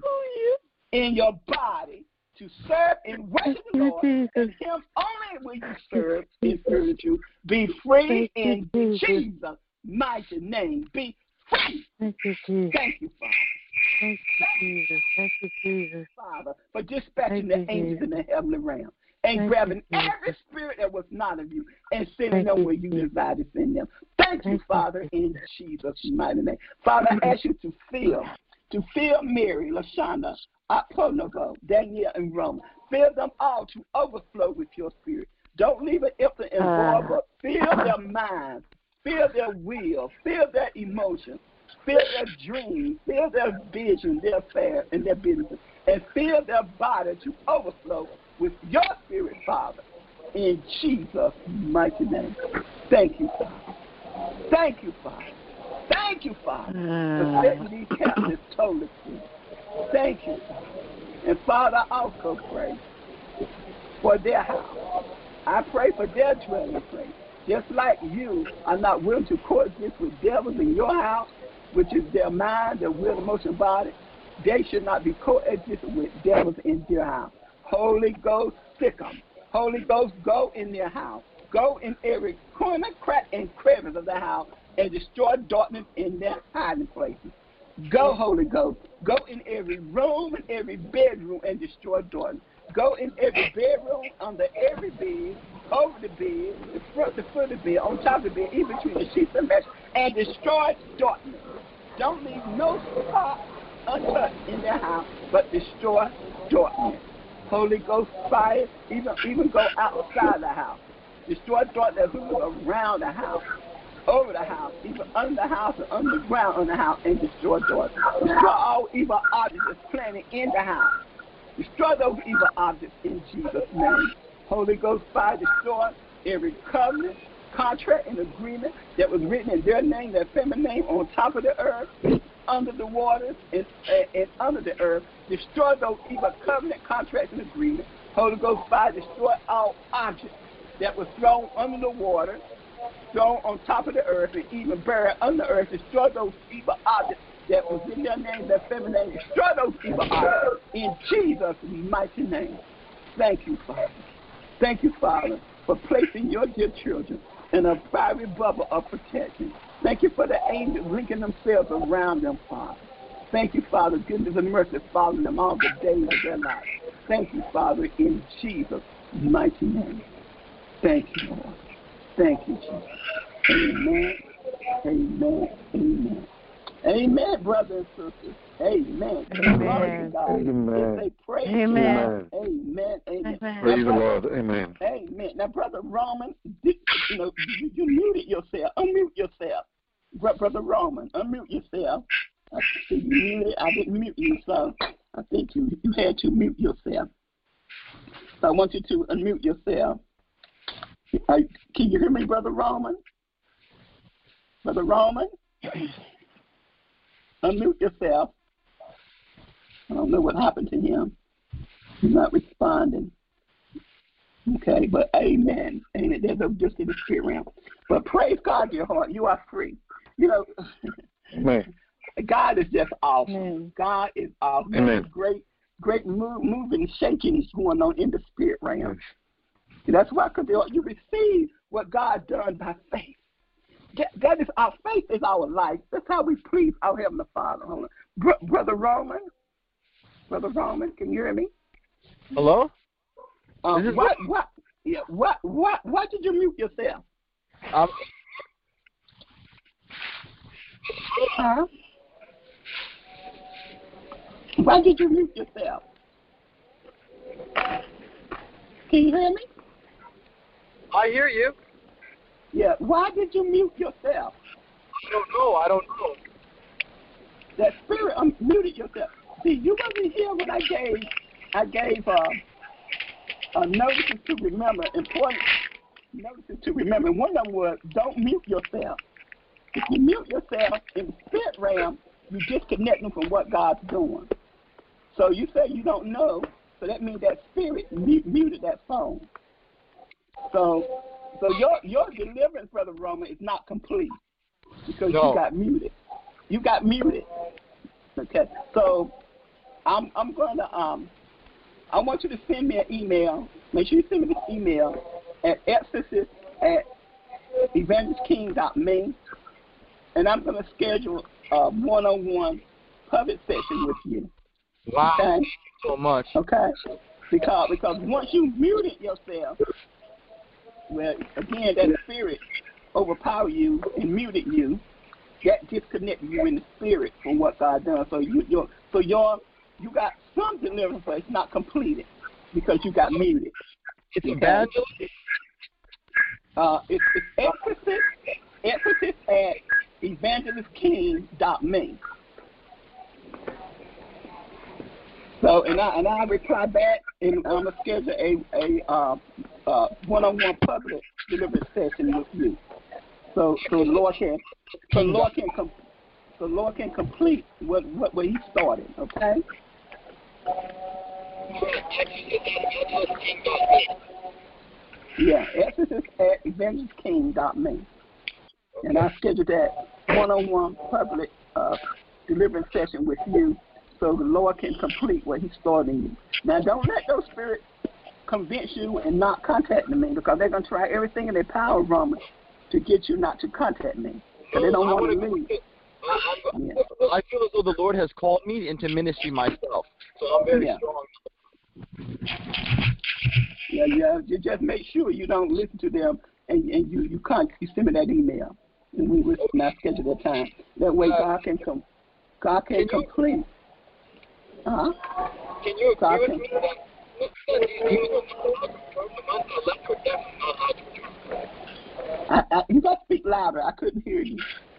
in your body to serve and worship the Lord. And Him only will you serve in spirit and truth. Be free in Jesus' mighty name. Be free. Thank you, Jesus. Thank you, Father. Thank you, Jesus. Thank you, Jesus. Father, for dispatching the angels in the heavenly realm and grabbing every spirit that was not of you and sending them where you desire to send them. Thank you, Father, in Jesus' mighty name. Father, I ask you to fill Mary, LaShonda, Ponovo, Danielle, and Roma. Fill them all to overflow with your spirit. Don't leave it empty and void, but fill their minds, fill their will, fill their emotions, fill their dreams, fill their vision, their affairs, and their business, and fill their body to overflow with your spirit, Father, in Jesus' mighty name. Thank you, Father. Thank you, Father. Thank you, Father, for setting these captives totally free. Thank you, Father. And Father, I also pray for their house. I pray for their dwelling place. Just like you are not willing to coexist with devils in your house, which is their mind, their will, emotion, body, they should not be coexisting with devils in their house. Holy Ghost, sick them. Holy Ghost, go in their house. Go in every corner, crack, and crevice of the house and destroy darkness in their hiding places. Go, Holy Ghost. Go in every room and every bedroom and destroy darkness. Go in every bedroom, under every bed, over the bed, the front, the foot of the bed, on top of the bed, in between the sheets and mattress, and destroy darkness. Don't leave no spot untouched in their house, but destroy darkness. Holy Ghost fire, even go outside the house. Destroy darkness around the house, over the house, even under the house and underground on the house, and destroy darkness. Destroy all evil objects that's planted in the house. Destroy those evil objects in Jesus' name. Holy Ghost fire, destroy every covenant, contract, and agreement that was written in their name, their feminine name, on top of the earth, under the waters, and under the earth. Destroy those evil covenant, contracts, and agreements. Holy Ghost fire, destroy all objects that was thrown under the water, thrown on top of the earth, and even buried under the earth. Destroy those evil objects that was in their name, their feminine name. Destroy those evil objects in Jesus' mighty name. Thank you, Father. Thank you, Father, for placing your dear children in a private bubble of protection. Thank you for the angels linking themselves around them, Father. Thank you, Father, goodness and mercy following them all the days of their life. Thank you, Father, in Jesus' mighty name. Thank you, Lord. Thank you, Jesus. Amen. Amen. Amen. Amen, brothers and sisters. Amen. Amen. Amen. Praise Amen. Amen. Amen. Praise the Lord. Amen. Amen. Now, Brother Roman, you muted yourself. Unmute yourself. Brother Roman, unmute yourself. I see you muted. I didn't mute you, so I think you had to mute yourself. So I want you to unmute yourself. Can you hear me, Brother Roman? Brother Roman? Unmute yourself. I don't know what happened to him. He's not responding. Okay, but amen. Amen. There's no just in the spirit realm. But praise God, dear heart. You are free. You know, Amen. God is just awesome. Amen. God is awesome. Amen. Great moving, shaking is going on in the spirit realm. That's why, because you receive what God done by faith. That is our faith is our life. That's how we please our Heavenly Father. Brother Roman, can you hear me? Hello? Why did you mute yourself? Huh? Why did you mute yourself? Can you hear me? I hear you. Yeah. Why did you mute yourself? I don't know. That spirit unmuted yourself. See, you wasn't here when I gave notices to remember important notices to remember. One of them was don't mute yourself. If you mute yourself in the spirit realm, you disconnect them from what God's doing. So you say you don't know, so that means that spirit muted that phone. So your deliverance, Brother Roman, is not complete because you got muted. You got muted. Okay. So I'm going to I want you to send me an email. Make sure you send me this email at exorcist@evangelistking.me, and I'm going to schedule a one-on-one public session with you. Wow, okay? Thank you so much. Okay, because once you muted yourself, well, again, that spirit overpowered you and muted you. That disconnected you in the spirit from what God done. So you got some deliverance, but it's not completed because you got muted. It's evangelist. It's exorcist@evangelistking.me. So and I reply back, and I'm gonna schedule a one-on-one public deliverance session with you. So the Lord can complete what He started. Okay. Yeah, exorcist@evangelistking.me. And I scheduled that one-on-one public deliverance session with you so the Lord can complete what He started in you. Now, don't let those spirits convince you and not contacting me, because they're going to try everything in their power, Roman, to get you not to contact me. So they don't want to leave. I feel as though the Lord has called me into ministry myself, so I'm very strong. Yeah. You just make sure you don't listen to them, and you send me that email, and we will not schedule that time. That way, God can complete. Can you agree with me that you got to speak louder. I couldn't hear you.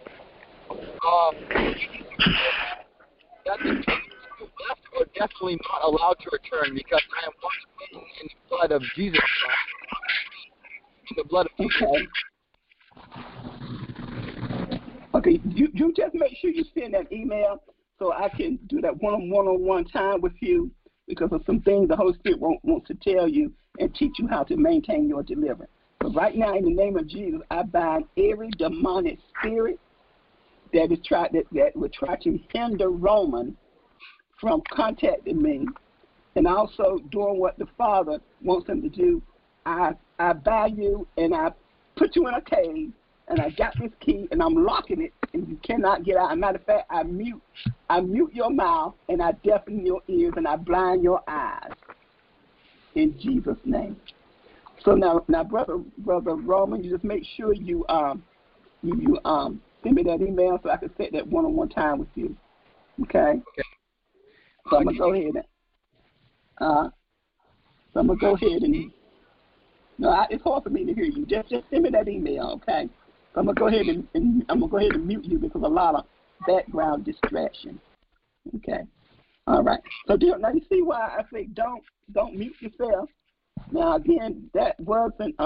That the left are definitely not allowed to return because I am washed in the blood of Jesus Christ. In the blood of Jesus. Okay. You just make sure you send that email so I can do that one-on-one time with you, because of some things the Holy Spirit wants to tell you and teach you how to maintain your deliverance. But right now, in the name of Jesus, I bind every demonic spirit that would try to hinder Roman from contacting me, and also doing what the Father wants him to do. I bind you, and I put you in a cage, and I got this key, and I'm locking it, and you cannot get out. As a matter of fact, I mute your mouth, and I deafen your ears, and I blind your eyes. In Jesus' name. So now, brother Roman, you just make sure you send me that email so I can set that one-on-one time with you. Okay. So I'm gonna go ahead and. No, it's hard for me to hear you. Just send me that email, okay? So I'm gonna go ahead and mute you because of a lot of background distraction. Okay. All right. So now you see why I say don't mute yourself. Now again, that wasn't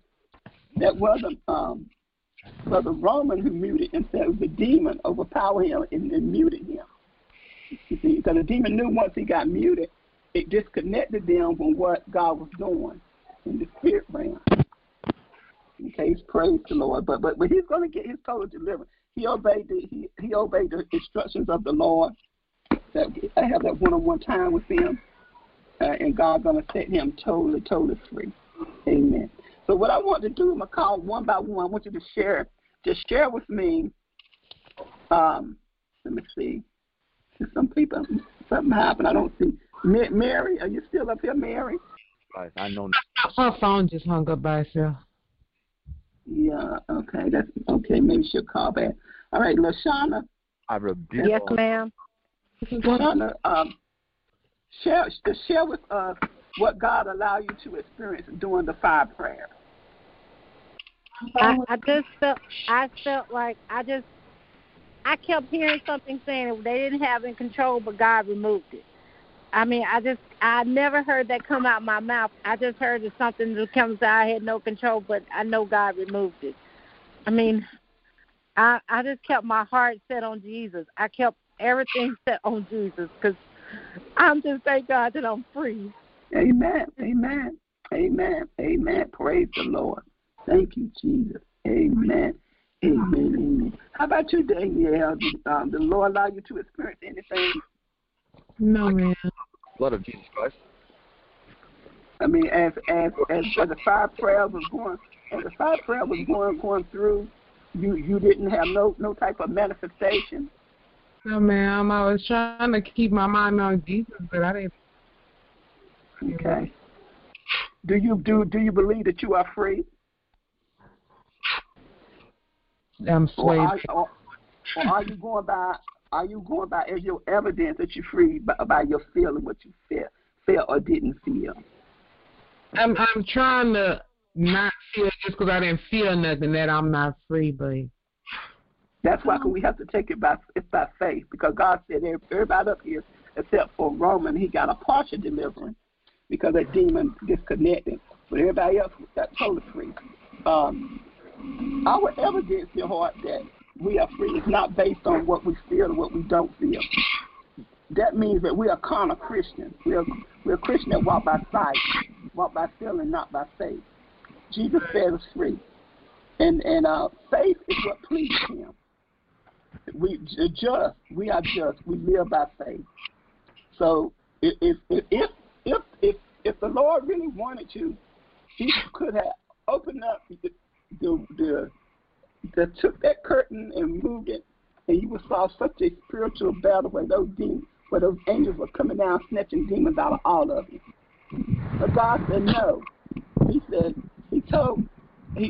Brother Roman who muted himself. It was the demon overpowered him and muted him. You see, because the demon knew once he got muted, it disconnected them from what God was doing in the spirit realm. Okay, praise the Lord. But he's going to get his total deliverance. He obeyed the instructions of the Lord. That I have that one-on-one time with him, and God's going to set him totally free. Amen. So what I want to do, I'm going to call one by one. I want you to share with me. Let me see. Some people, something happened. I don't see. Mary, are you still up here, Mary? Right, I know. Her phone just hung up by itself. Yeah, okay. That's okay. Maybe she'll call back. All right, LaShawna. I rebuke. Yes, ma'am. LaShawna, share with us what God allowed you to experience during the fire prayer. I felt like I kept hearing something saying they didn't have in control, but God removed it. I mean, I just I never heard that come out my mouth. I just heard it's something that comes out. I had no control, but I know God removed it. I mean, I just kept my heart set on Jesus. I kept everything set on Jesus because I'm just thank God that I'm free. Amen. Amen. Amen. Amen. Praise the Lord. Thank you, Jesus. Amen. Amen. Amen. How about you, Danielle? Did the Lord allow you to experience anything? No, man. Blood of Jesus Christ. I mean, as the 5 prayers was going through, you didn't have no type of manifestation. No, ma'am. I was trying to keep my mind on Jesus, but I didn't. Okay. Do you believe that you are free? I'm swayed. Or are you going by as your evidence that you're free by your feeling what you felt or didn't feel? I'm trying to not feel just because I didn't feel nothing that I'm not free, but that's why we have to take it by faith, because God said everybody up here except for Roman, he got a partial deliverance because that demon disconnected, but everybody else got totally free. Our evidence, your heart, that we are free is not based on what we feel or what we don't feel. That means that we are carnal Christians. We're Christians that walk by sight, walk by feeling, not by faith. Jesus set us free, and faith is what pleases Him. We are just. We live by faith. So if the Lord really wanted to, He could have opened up took that curtain and moved it, and you would saw such a spiritual battle where those angels were coming down snatching demons out of all of you. But God said no. He said he told his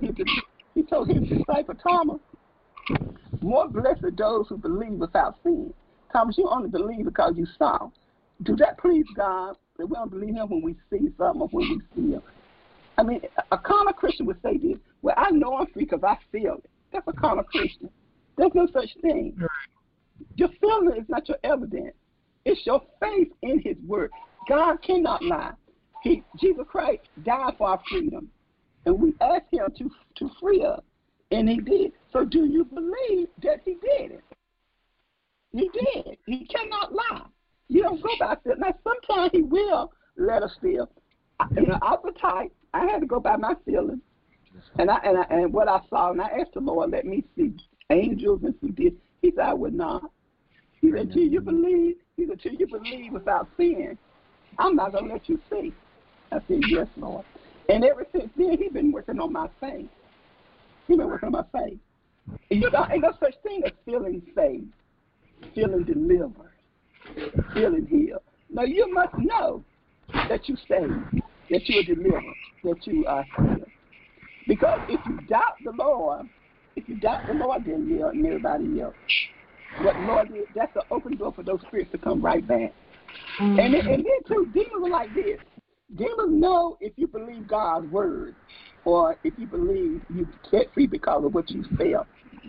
disciple Thomas, more blessed those who believe without seeing. Thomas, you only believe because you saw. Do that please God? That we don't believe Him when we see something or when we feel. I mean, a carnal Christian would say this, well, I know I'm free because I feel it. That's a carnal Christian. There's no such thing. Your feeling is not your evidence. It's your faith in His word. God cannot lie. Jesus Christ died for our freedom, and we asked Him to free us, and He did. So do you believe that He did it? He did. He cannot lie. You don't go by feeling. Now, sometimes He will let us feel. I was type. I had to go by my feelings, and what I saw, and I asked the Lord, let me see angels and see this. He said, I would not. He said, till you believe. He said, till you believe without seeing, I'm not gonna let you see. I said, yes, Lord. And ever since then, He's been working on my faith. He's been working on my faith. And ain't no such thing as feeling saved, feeling delivered, feeling healed. Now you must know that you saved, that you are delivered, that you are healed. Because if you doubt the Lord, then you and everybody else. What the Lord did, that's an open door for those spirits to come right back. Mm-hmm. And then too, demons are like this. Demons know if you believe God's word, or if you believe you get free because of what you felt,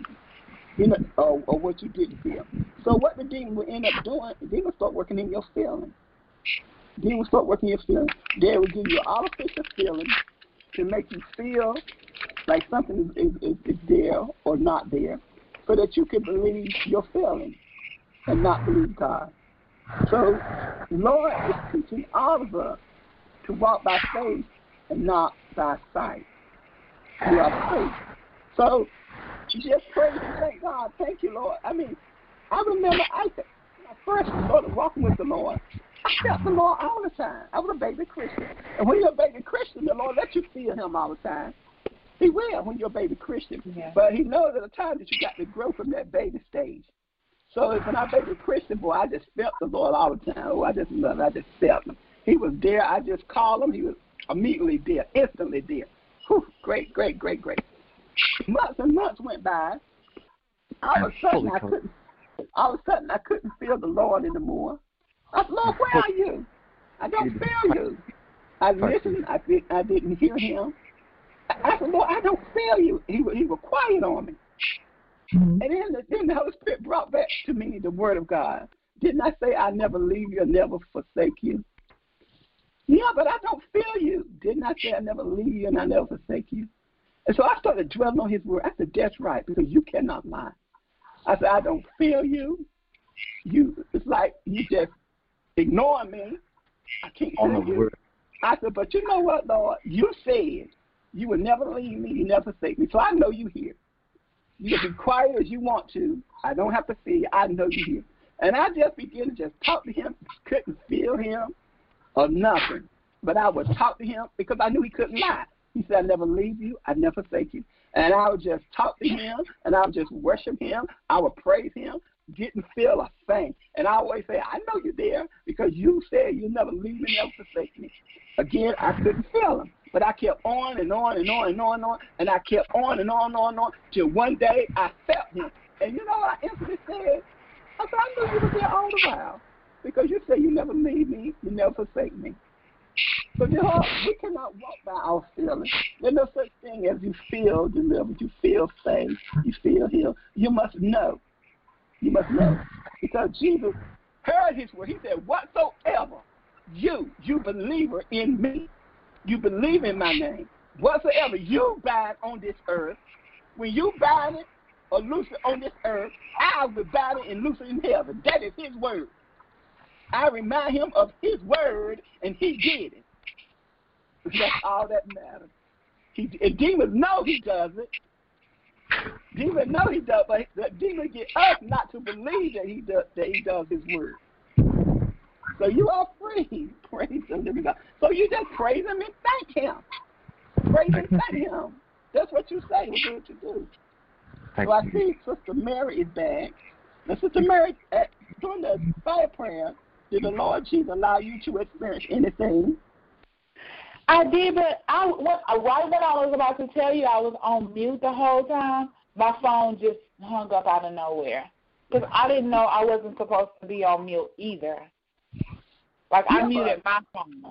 or what you didn't feel. So what the demon will end up doing, demons start working in your feelings. Demons start working in your feelings. They will give you artificial feelings to make you feel like something is there or not there, so that you can believe your feelings and not believe God. So the Lord is teaching all of us to walk by faith and not by sight. We are faith. So you just praise and thank God. Thank you, Lord. I mean, I remember when I first started walking with the Lord, I felt the Lord all the time. I was a baby Christian. And when you're a baby Christian, the Lord lets you feel Him all the time. He will when you're a baby Christian. Yeah. But He knows at a time that you got to grow from that baby stage. So when I was a baby Christian, boy, I just felt the Lord all the time. Oh, I just loved Him. I just felt Him. He was there. I just called Him. He was immediately there, instantly there. Whew, great, great, great, great. Months and months went by. All of a sudden, I couldn't feel the Lord anymore. I said, Lord, where are you? I don't feel you. I listened. I didn't hear Him. I said, Lord, I don't feel you. He was quiet on me. Mm-hmm. And then the Holy Spirit brought back to me the Word of God. Didn't I say I never leave you or never forsake you? Yeah, but I don't feel you. Didn't I say I never leave you and I never forsake you? And so I started dwelling on his word. I said, that's right, because you cannot lie. I said, I don't feel you. It's like you just ignoring me. I can't feel you. I said, but you know what, Lord? You said you would never leave me, you never forsake me. So I know you here. You can be quiet as you want to. I don't have to feel you. I know you here. And I just began to just talk to him. Couldn't feel him or nothing. But I would talk to him because I knew he couldn't lie. He said, I never leave you. I never forsake you. And I would just talk to him, and I would just worship him. I would praise him. Didn't feel a thing. And I always say, I know you're there because you said you'll never leave me, never forsake me. Again, I couldn't feel him. But I kept on and on and on and on and on, and I kept on and on and on and on till one day I felt him. And you know what I instantly said? I said, I knew you were there all the while because you said you never leave me, you never forsake me. So we cannot walk by our feelings. There's no such thing as you feel delivered, you feel saved, you feel healed. You must know. You must know. Because Jesus heard his word. He said, whatsoever you believer in me, you believe in my name, whatsoever you bind on this earth, when you bind it or loose it on this earth, I will bind it and loose it in heaven. That is his word. I remind him of his word, and he did it. That's all that matters. And demons know he does it. Demons know he does, but the demons get us not to believe that he does his word. So you are free. Praise the living God. So you just praise him and thank him. Praise and thank him. That's what you say. We're going to do. So I see Sister Mary is back. Now, Sister Mary, during the fire prayer, did the Lord Jesus allow you to experience anything? I did, but right when I was about to tell you, I was on mute the whole time. My phone just hung up out of nowhere because I didn't know I wasn't supposed to be on mute either. Like I muted my phone.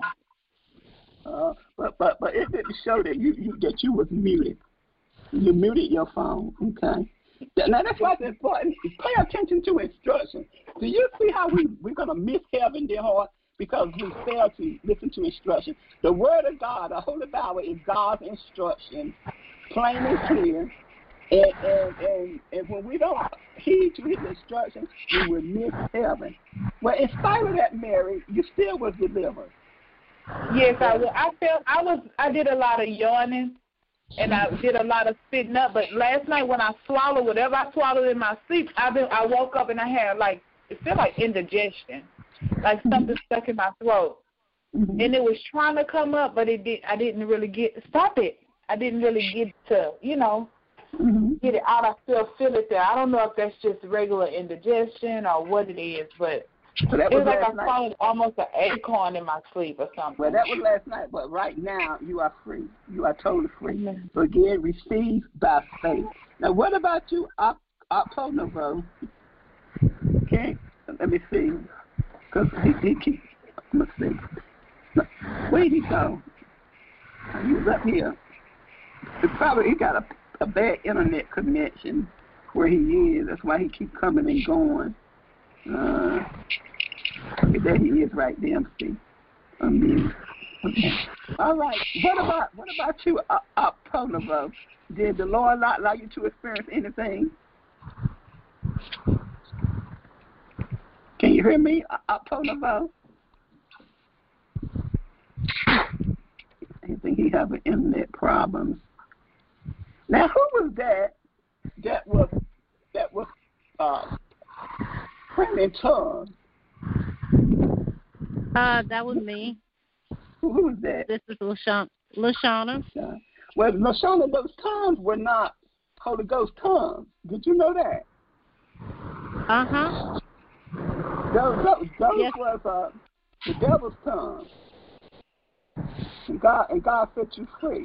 But it didn't show that you was muted. You muted your phone. Okay. Now that's why it's important. Pay attention to instructions. Do you see how we're gonna miss heaven, dear heart, because we fail to listen to instructions? The Word of God, the Holy Bible, is God's instruction, plain and clear. And when we don't heed to his instructions, we will miss heaven. Well, in spite of that, Mary, you still was delivered. Yes, I was. I did a lot of yawning, and I did a lot of spitting up. But last night when I swallowed whatever I swallowed in my sleep, I woke up and I had it felt like indigestion, like something stuck in my throat, and it was trying to come up, but it did. I didn't really stop it. I didn't really get to get it out. I still feel it there. I don't know if that's just regular indigestion or what it is, but so that it was like I night. swallowed almost an acorn in my sleep or something. Well, that was last night, but right now you are free. You are totally free. So again, receive by faith. Now, what about you, Oponovo? Okay, let me see. Because he keeps, let's see. Where did he go? He was up here. He got a bad internet connection where he is. That's why he keeps coming and going. There he is right there. See. Okay. All right. What about you, Oponovo? Did the Lord not allow you to experience anything? Can you hear me, Oponovo? I think he having internet problems. Now, who was that was praying in tongues? That was me. Who was that? This is LaShawna. Well, LaShawna, those tongues were not Holy Ghost tongues. Did you know that? Uh-huh. Those yes. was the devil's tongues. And God set you free.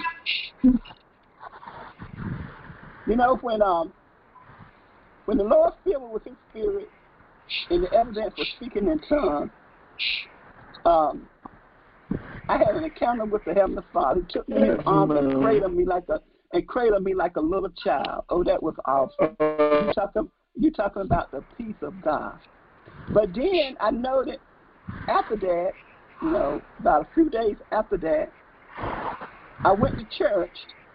You know, when the Lord filled me with his spirit and the evidence was speaking in tongues, I had an encounter with the Heavenly Father. He took me in his arms and cradled me like a little child. Oh, that was awesome. You talking about the peace of God. But then I know that after that, about a few days after that, I went to church,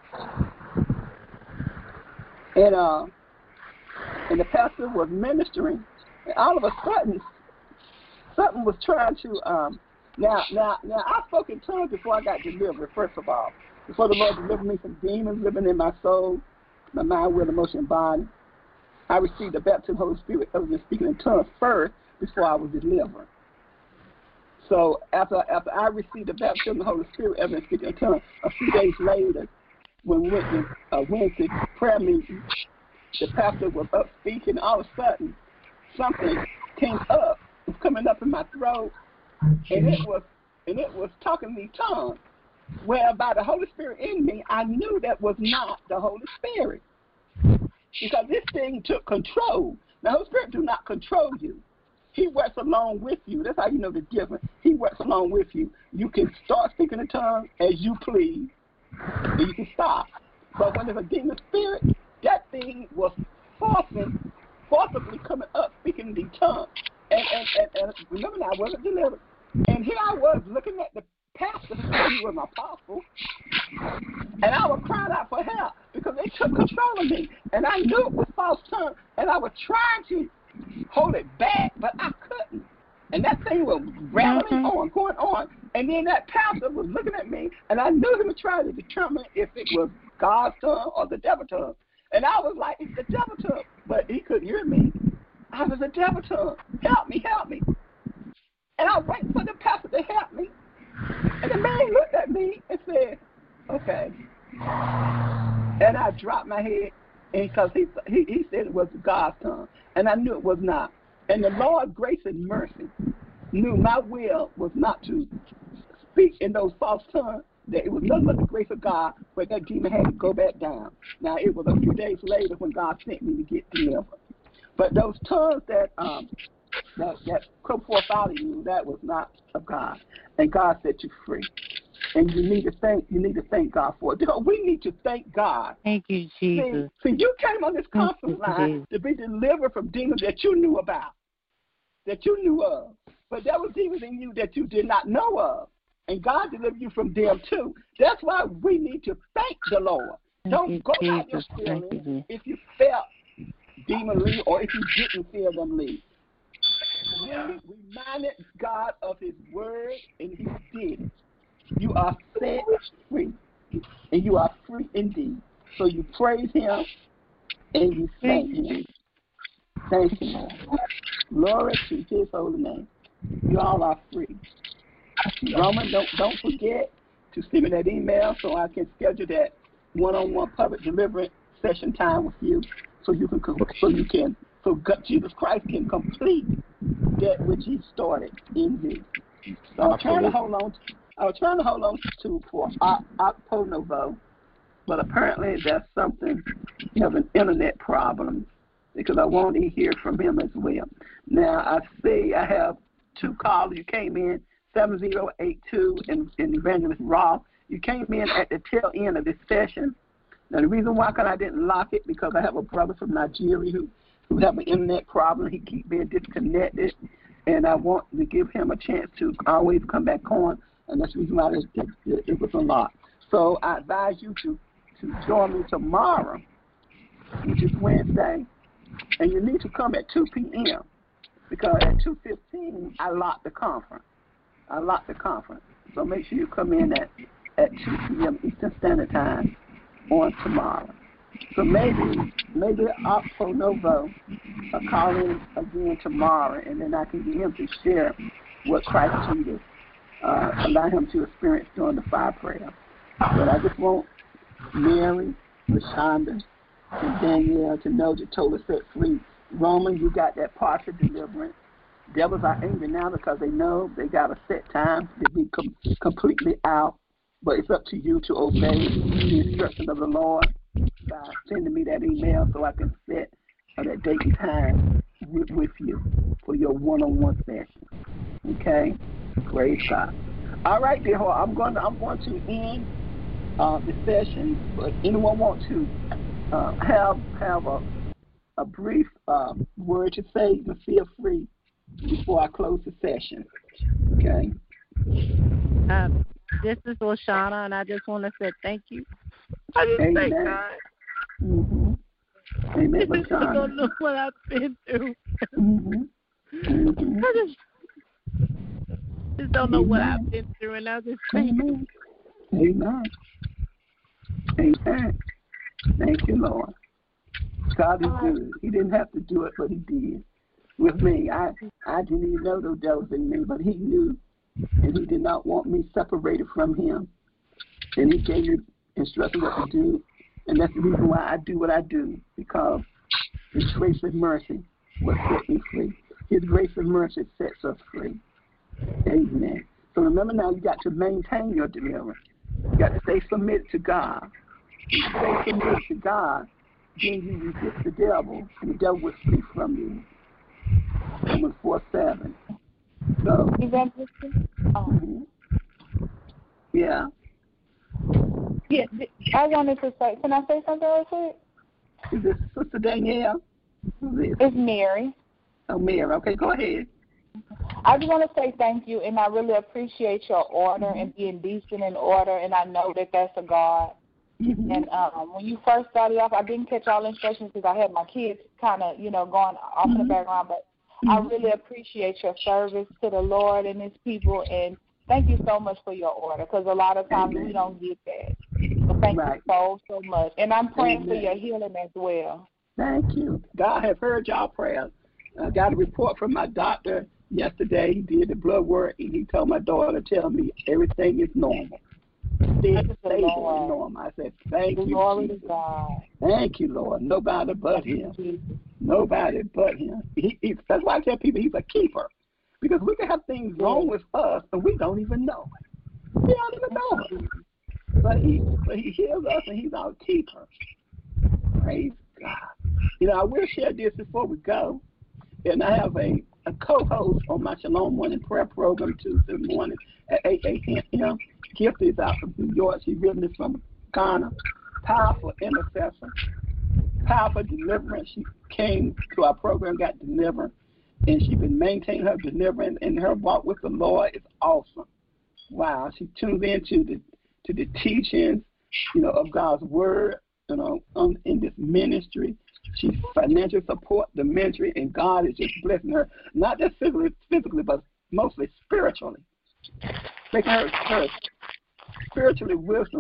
and the pastor was ministering, and all of a sudden, something was trying to. Now, I spoke in tongues before I got delivered. First of all, before the Lord delivered me from demons living in my soul, my mind, will, emotion, and body, I received the baptism of the Holy Spirit. I was speaking in tongues first before I was delivered. So after I received the baptism of the Holy Spirit, I was speaking in tongues. A few days later, when we went to Wednesday prayer meeting, the pastor was up speaking. All of a sudden, something came up, was coming up in my throat, and it was talking in tongues. Where by the Holy Spirit in me, I knew that was not the Holy Spirit, because this thing took control. The Holy Spirit do not control you. He works along with you. That's how you know the difference. He works along with you. You can start speaking in tongues as you please, and you can stop. But when there's a demon spirit, that thing was forcibly coming up, speaking in tongues. And remember now, I wasn't delivered. And here I was looking at the pastor, he was my apostle, and I was crying out for help because they took control of me. And I knew it was false tongue, and I was trying to hold it back, but I couldn't. And that thing was rattling on, going on. And then that pastor was looking at me, and I knew he was trying to determine if it was God's tongue or the devil's tongue. And I was like, it's the devil's tongue. But he couldn't hear me. I was the devil's tongue. Help me, help me. And I was waiting for the pastor to help me. And the man looked at me and said, okay. And I dropped my head because he said it was God's tongue. And I knew it was not. And the Lord's grace and mercy knew my will was not to speak in those false tongues, that it was nothing but the grace of God, but that demon had to go back down. Now, it was a few days later when God sent me to get delivered. But those tongues that come forth out of you, that was not of God. And God set you free. And you need to thank God for it. Because we need to thank God. Thank you, Jesus. See, you came on this conference line to be delivered from demons that you knew about, that you knew of. But there were demons in you that you did not know of. And God delivered you from them too. That's why we need to thank the Lord. Don't go out your feelings if you felt demon leave or if you didn't feel them leave. We reminded God of his word, and he did it. You are set free, and you are free indeed. So you praise him, and you thank him. Thank him, Lord. Glory to his holy name. You all are free. Roman, don't forget to send me that email so I can schedule that one-on-one public deliverance session time with you, so Jesus Christ can complete that which he started in you. So I was trying to hold on to for Octonovo, but apparently that's something. You have an internet problem, because I want to hear from him as well. Now I see I have two callers. You came in 7082 and Evangelist Ross. You came in at the tail end of this session. Now the reason why I didn't lock it, because I have a brother from Nigeria who have an internet problem. He keeps being disconnected, and I want to give him a chance to always come back on, and that's the reason why it was unlocked. So I advise you to join me tomorrow, which is Wednesday, and you need to come at 2 p.m. because at 2:15 I lock the conference. So make sure you come in at 2 p.m. Eastern Standard Time on tomorrow. So maybe Octonovo will call in again tomorrow, and then I can get him to share what Christ Jesus allow him to experience during the fire prayer. But I just want Mary, LaShonda, and Danielle to know that totally set free. Roman, you got that partial deliverance. Devils are angry now because they know they got a set time to be completely out. But it's up to you to obey the instruction of the Lord by sending me that email so I can set that date and time with you for your one-on-one session. Okay? Praise God. All right, dear. I'm going to end the session. But anyone want to have a brief word to say, you can feel free before I close the session. Okay? This is Lashana, and I just want to say thank you. I just Amen. thank God. Mm-hmm. Amen, I don't know what I've been through. Mm-hmm. Mm-hmm. I just don't know what I've been through, and I just thank you. Amen. Amen. Thank you, Lord. God is good. He didn't have to do it, but he did. With me, I didn't even know the devil was in me, but he knew, and he did not want me separated from him. And he gave me instructions what to do, and that's the reason why I do what I do, because his grace and mercy will set me free. His grace and mercy sets us free. Amen. So remember now, you got to maintain your deliverance. You got to stay submitted to God. If you stay submitted to God, then you resist the devil, and the devil will flee from you. Romans 4:7. So, yeah. Yeah, I wanted to say, can I say something real quick? Is this Sister Danielle? It's Mary. Oh, Mary. Okay, go ahead. I just want to say thank you, and I really appreciate your order and being decent in order, and I know that that's a God. Mm-hmm. And when you first started off, I didn't catch all the instructions because I had my kids kind of, going off in the background, but I really appreciate your service to the Lord and his people, and thank you so much for your order, because a lot of times we don't get that. So thank you so much. And I'm praying for your healing as well. Thank you. God has heard y'all prayers. I got a report from my doctor yesterday. He did the blood work, and he told my daughter to tell me everything is normal. Stable and normal. I said, thank you, Jesus. Thank you, Lord. Nobody but him. Nobody but him. That's why I tell people he's a keeper. Because we can have things wrong with us, and we don't even know it. We don't even know it. But he heals us, and he's our keeper. Praise God. I will share this before we go. And I have a co-host on my Shalom Morning Prayer Program Tuesday morning at 8 a.m. Gift is out from New York. She's really from Ghana. Powerful intercessor. Powerful deliverance. She came to our program, got delivered, and she's been maintaining her deliverance, and her walk with the Lord is awesome. Wow. She tunes into the teachings, of God's word, in this ministry. She financially supports the ministry, and God is just blessing her, not just physically, but mostly spiritually, making her spiritually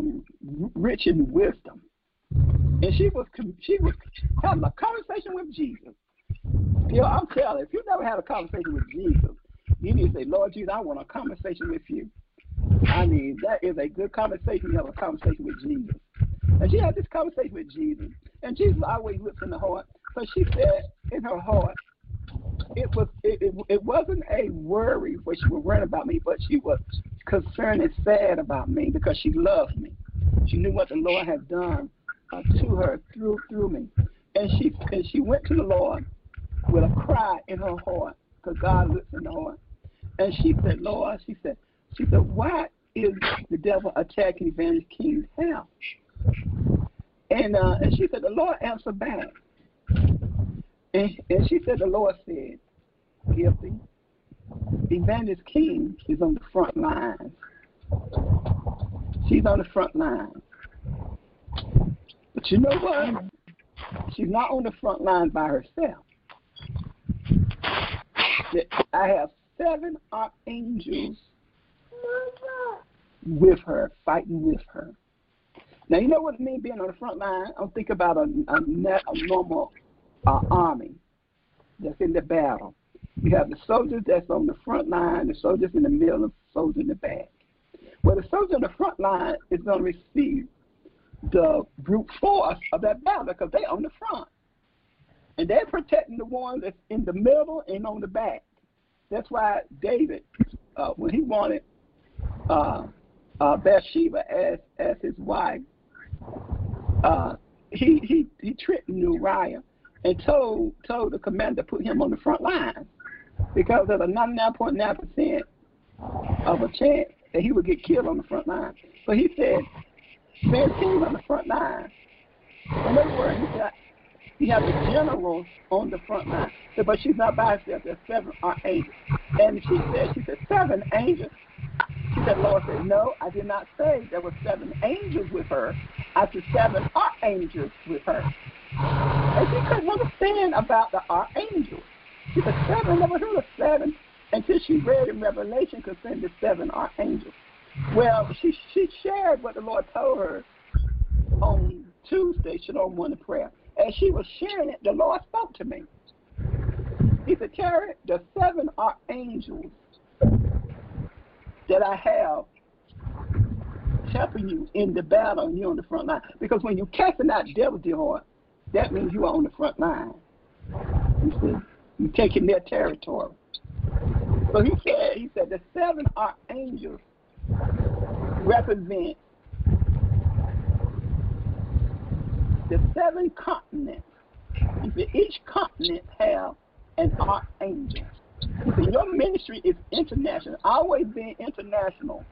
rich in wisdom. And she was having a conversation with Jesus. I'm telling you, if you never had a conversation with Jesus, you need to say, Lord Jesus, I want a conversation with you. I mean, that is a good conversation. You have a conversation with Jesus. And she had this conversation with Jesus. And Jesus always looks in the heart. So she said in her heart, it wasn't a worry where she was worrying about me, but she was concerned and sad about me because she loved me. She knew what the Lord had done to her through me. And she went to the Lord with a cry in her heart, because God looks in the heart. And she said, Lord, she said, why is the devil attacking Evangelist King's house? And she said, the Lord answered back. And she said, the Lord said, guilty. Evangelist King is on the front lines. She's on the front lines. But you know what? She's not on the front line by herself. I have 7 archangels with her, fighting with her. Now, you know what it means being on the front line? I'm thinking about a normal army that's in the battle. You have the soldiers that's on the front line, the soldiers in the middle, and the soldiers in the back. Well, the soldier on the front line is going to receive the brute force of that battle because they're on the front. And they're protecting the ones that's in the middle and on the back. That's why David, when he wanted Bathsheba as his wife, he tricked Uriah and told the commander to put him on the front line because there's a 99.9% of a chance that he would get killed on the front line. So he said, send teams on the front line. In other words, he has the generals on the front line. But she's not by herself. There's 7 archangels. And she said 7 angels She said, Lord said, no, I did not say there were 7 angels with her. I said 7 archangels with her. And she couldn't understand about the archangels. She said, 7, never heard of 7 until she read in Revelation concerning the 7 archangels. Well, she shared what the Lord told her on Tuesday, Shalom Morning Prayer. As she was sharing it, the Lord spoke to me. He said, Terry, the 7 archangels that I have helping you in the battle and you're on the front line. Because when you're casting out devils, dear heart, that means you are on the front line. He said, you're taking their territory. So he said the 7 archangels represent the 7 continents. He said each continent have an archangel. He said your ministry is international, always been international.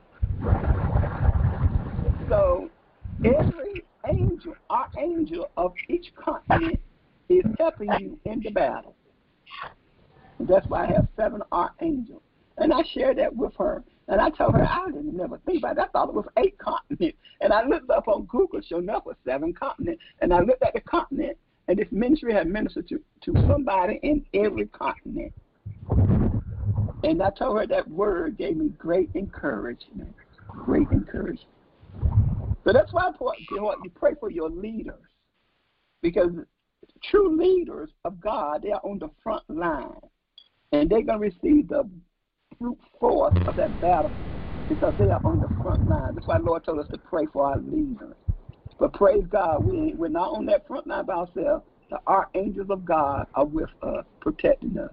So every archangel of each continent is helping you in the battle. And that's why I have 7 archangels. And I shared that with her. And I told her I didn't never think about it. I thought it was 8 continents. And I looked up on Google, sure enough, it was 7 continents. And I looked at the continent, and this ministry had ministered to somebody in every continent. And I told her that word gave me great encouragement. Great encouragement. So that's why you pray for your leaders. Because true leaders of God, they are on the front line. And they're going to receive the brute force of that battle because they are on the front line. That's why the Lord told us to pray for our leaders. But praise God, we're not on that front line by ourselves. The archangels of God are with us, protecting us.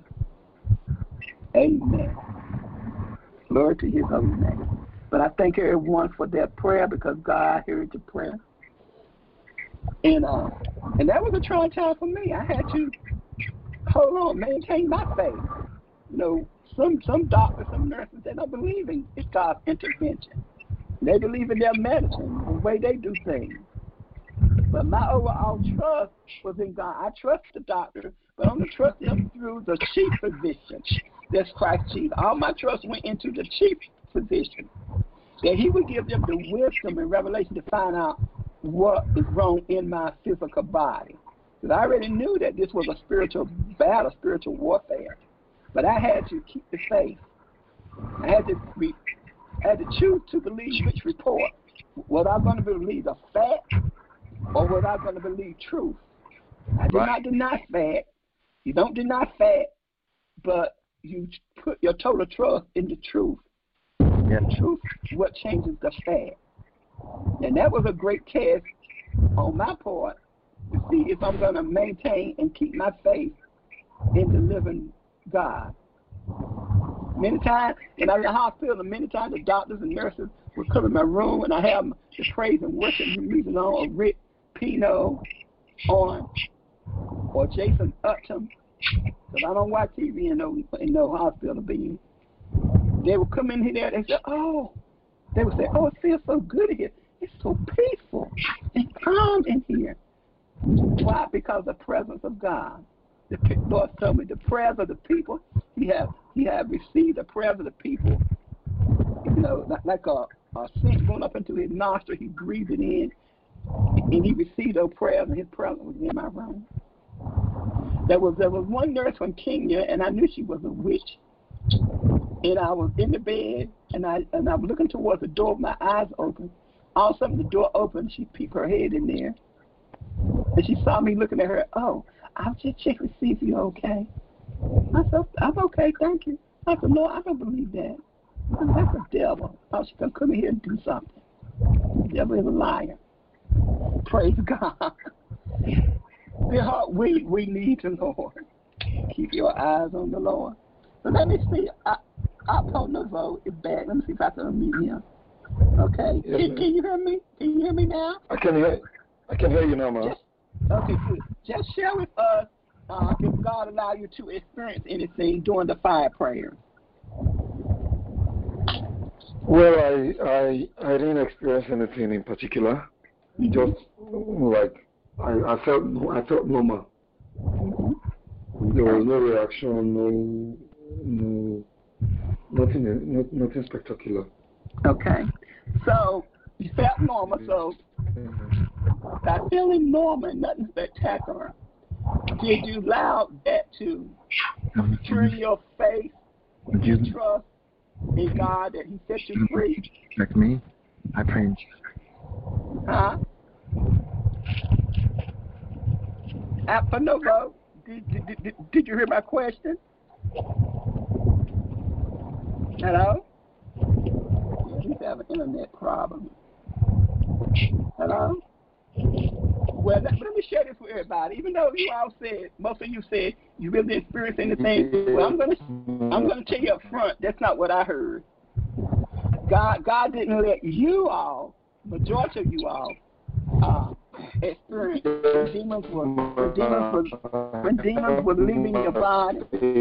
Amen. Glory to his holy name. But I thank everyone for their prayer because God heard the prayer. And that was a trying time for me. I had to hold on, maintain my faith. You know, some doctors, some nurses, they don't believe in God's intervention. They believe in their medicine, the way they do things. But my overall trust was in God. I trust the doctor, but I only trust him through the chief physician. That's Christ Jesus. All my trust went into the chief physician, that he would give them the wisdom and revelation to find out what is wrong in my physical body. Because I already knew that this was a spiritual battle, spiritual warfare. But I had to keep the faith. I had to choose to believe which report. Was I going to believe the fact or was I going to believe truth? I did not deny fact. You don't deny fact, but you put your total trust in the truth. Yeah. The truth is what changes the fact. And that was a great test on my part to see if I'm going to maintain and keep my faith in the living God. Many times, when I was in the hospital, many times the doctors and nurses would come in my room and I have the praise and worship music on, or Rick Pino on, or Jason Upton, because I don't watch TV in no hospital being. They would come in here and they would say, it feels so good here. It's so peaceful and calm in here. Why? Because of the presence of God. The Lord told me the prayers of the people, he have received the prayers of the people, you know, like a scent going up into his nostril, he breathed it in, and he received those prayers, and his presence was in my room. There was one nurse from Kenya, and I knew she was a witch. And I was in the bed, and I was looking towards the door with my eyes open. All of a sudden, the door opened, she peeked her head in there, and she saw me looking at her. I'll just check to see if you're okay. I said, I'm okay, thank you. I said, Lord, I don't believe that. That's a devil. She's going to come in here and do something. The devil is a liar. Praise God. Dear heart, we need the Lord. Keep your eyes on the Lord. So let me see. Apollo is back. Let me see if I can unmute him. Okay. Yes, can you hear me? Can you hear me now? I can hear you now, man. Okay, good. Just share with us if God allowed you to experience anything during the fire prayer. Well, I didn't experience anything in particular. Mm-hmm. Just like I felt normal. Mm-hmm. There was no reaction, nothing spectacular. Okay. So you felt normal, so by feeling normal, nothing spectacular, did you allow that to turn your faith, your trust in God that He set you free? Check me. I pray in Jesus. Huh? Apanovo, did you hear my question? Hello? He's having an internet problem. Hello? Well, let me share this with everybody. Even though you all said, most of you said you really didn't experience anything, well, I'm gonna tell you up front, that's not what I heard. God didn't let you all, majority of you all, experience when demons were leaving your body.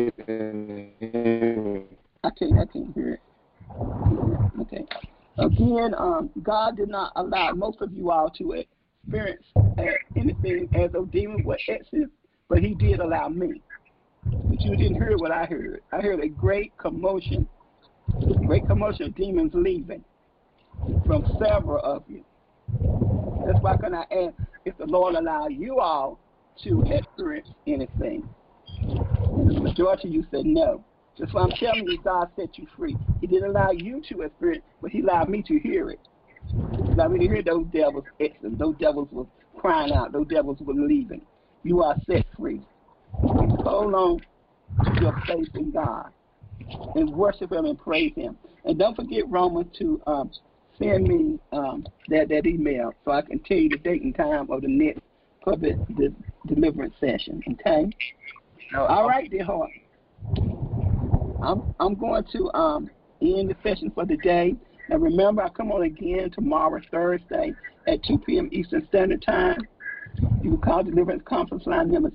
I can't hear it. Okay. Again, God did not allow most of you all to experience anything as though demons were exit, but He did allow me. But you didn't hear what I heard. I heard a great commotion of demons leaving from several of you. That's why can I ask if the Lord allow you all to experience anything? And the majority of you said no. That's why I'm telling you, God set you free. He didn't allow you to experience, but He allowed me to hear it. He allowed me to hear those devils exiting. Those devils were crying out. Those devils were leaving. You are set free. Hold on to your faith in God and worship Him and praise Him. And don't forget, Roman, to send me that email so I can tell you the date and time of the next public deliverance session. Okay? All right, dear heart. I'm going to end the session for the day. Now remember, I come on again tomorrow, Thursday, at 2 p.m. Eastern Standard Time. You can call Deliverance Conference line number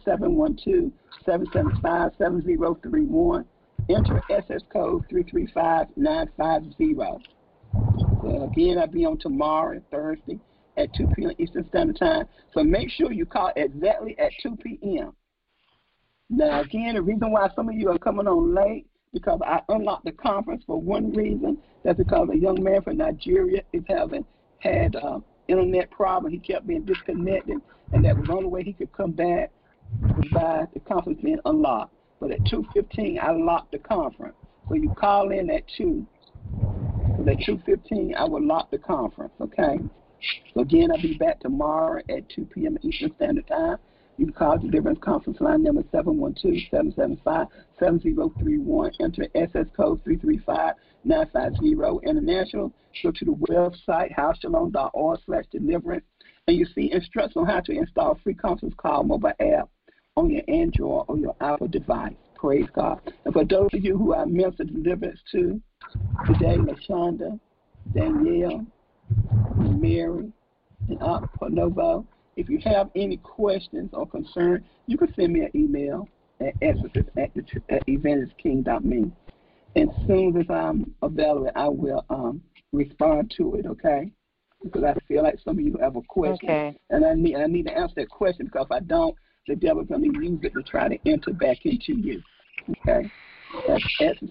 712-775-7031. Enter SS code 335950. So again, I'll be on tomorrow, Thursday, at 2 p.m. Eastern Standard Time. So make sure you call exactly at 2 p.m. Now, again, the reason why some of you are coming on late, because I unlocked the conference for one reason. That's because a young man from Nigeria is had internet problem. He kept being disconnected, and that was the only way he could come back was by the conference being unlocked. But at 2:15, I locked the conference. So you call in at 2. So at 2:15, I will lock the conference, okay? So again, I'll be back tomorrow at 2 p.m. Eastern Standard Time. You can call Deliverance Conference line number 712-775-7031. Enter SS code 335950. International, go to the website, houseshalom.org/deliverance, and you see instructions on how to install free conference call mobile app on your Android or your Apple device. Praise God. And for those of you who I ministered deliverance to today, LaShonda, Danielle, Mary, and Aunt Panovo, if you have any questions or concerns, you can send me an email at exorcist@evangelistking.me. And as soon as I'm available, I will respond to it, okay? Because I feel like some of you have a question. Okay. And I need to answer that question, because if I don't, the devil's going to use it to try to enter back into you, okay? That's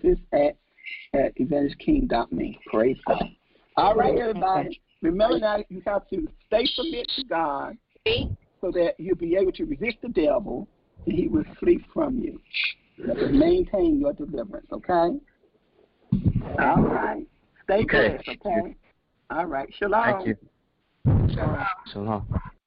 exorcist@evangelistking.me. Praise God. All right, everybody. Remember now, you have to stay submitted to God so that you'll be able to resist the devil and he will flee from you. You have to maintain your deliverance, okay? All right. Stay blessed, okay? All right. Shalom. Thank you. Shalom.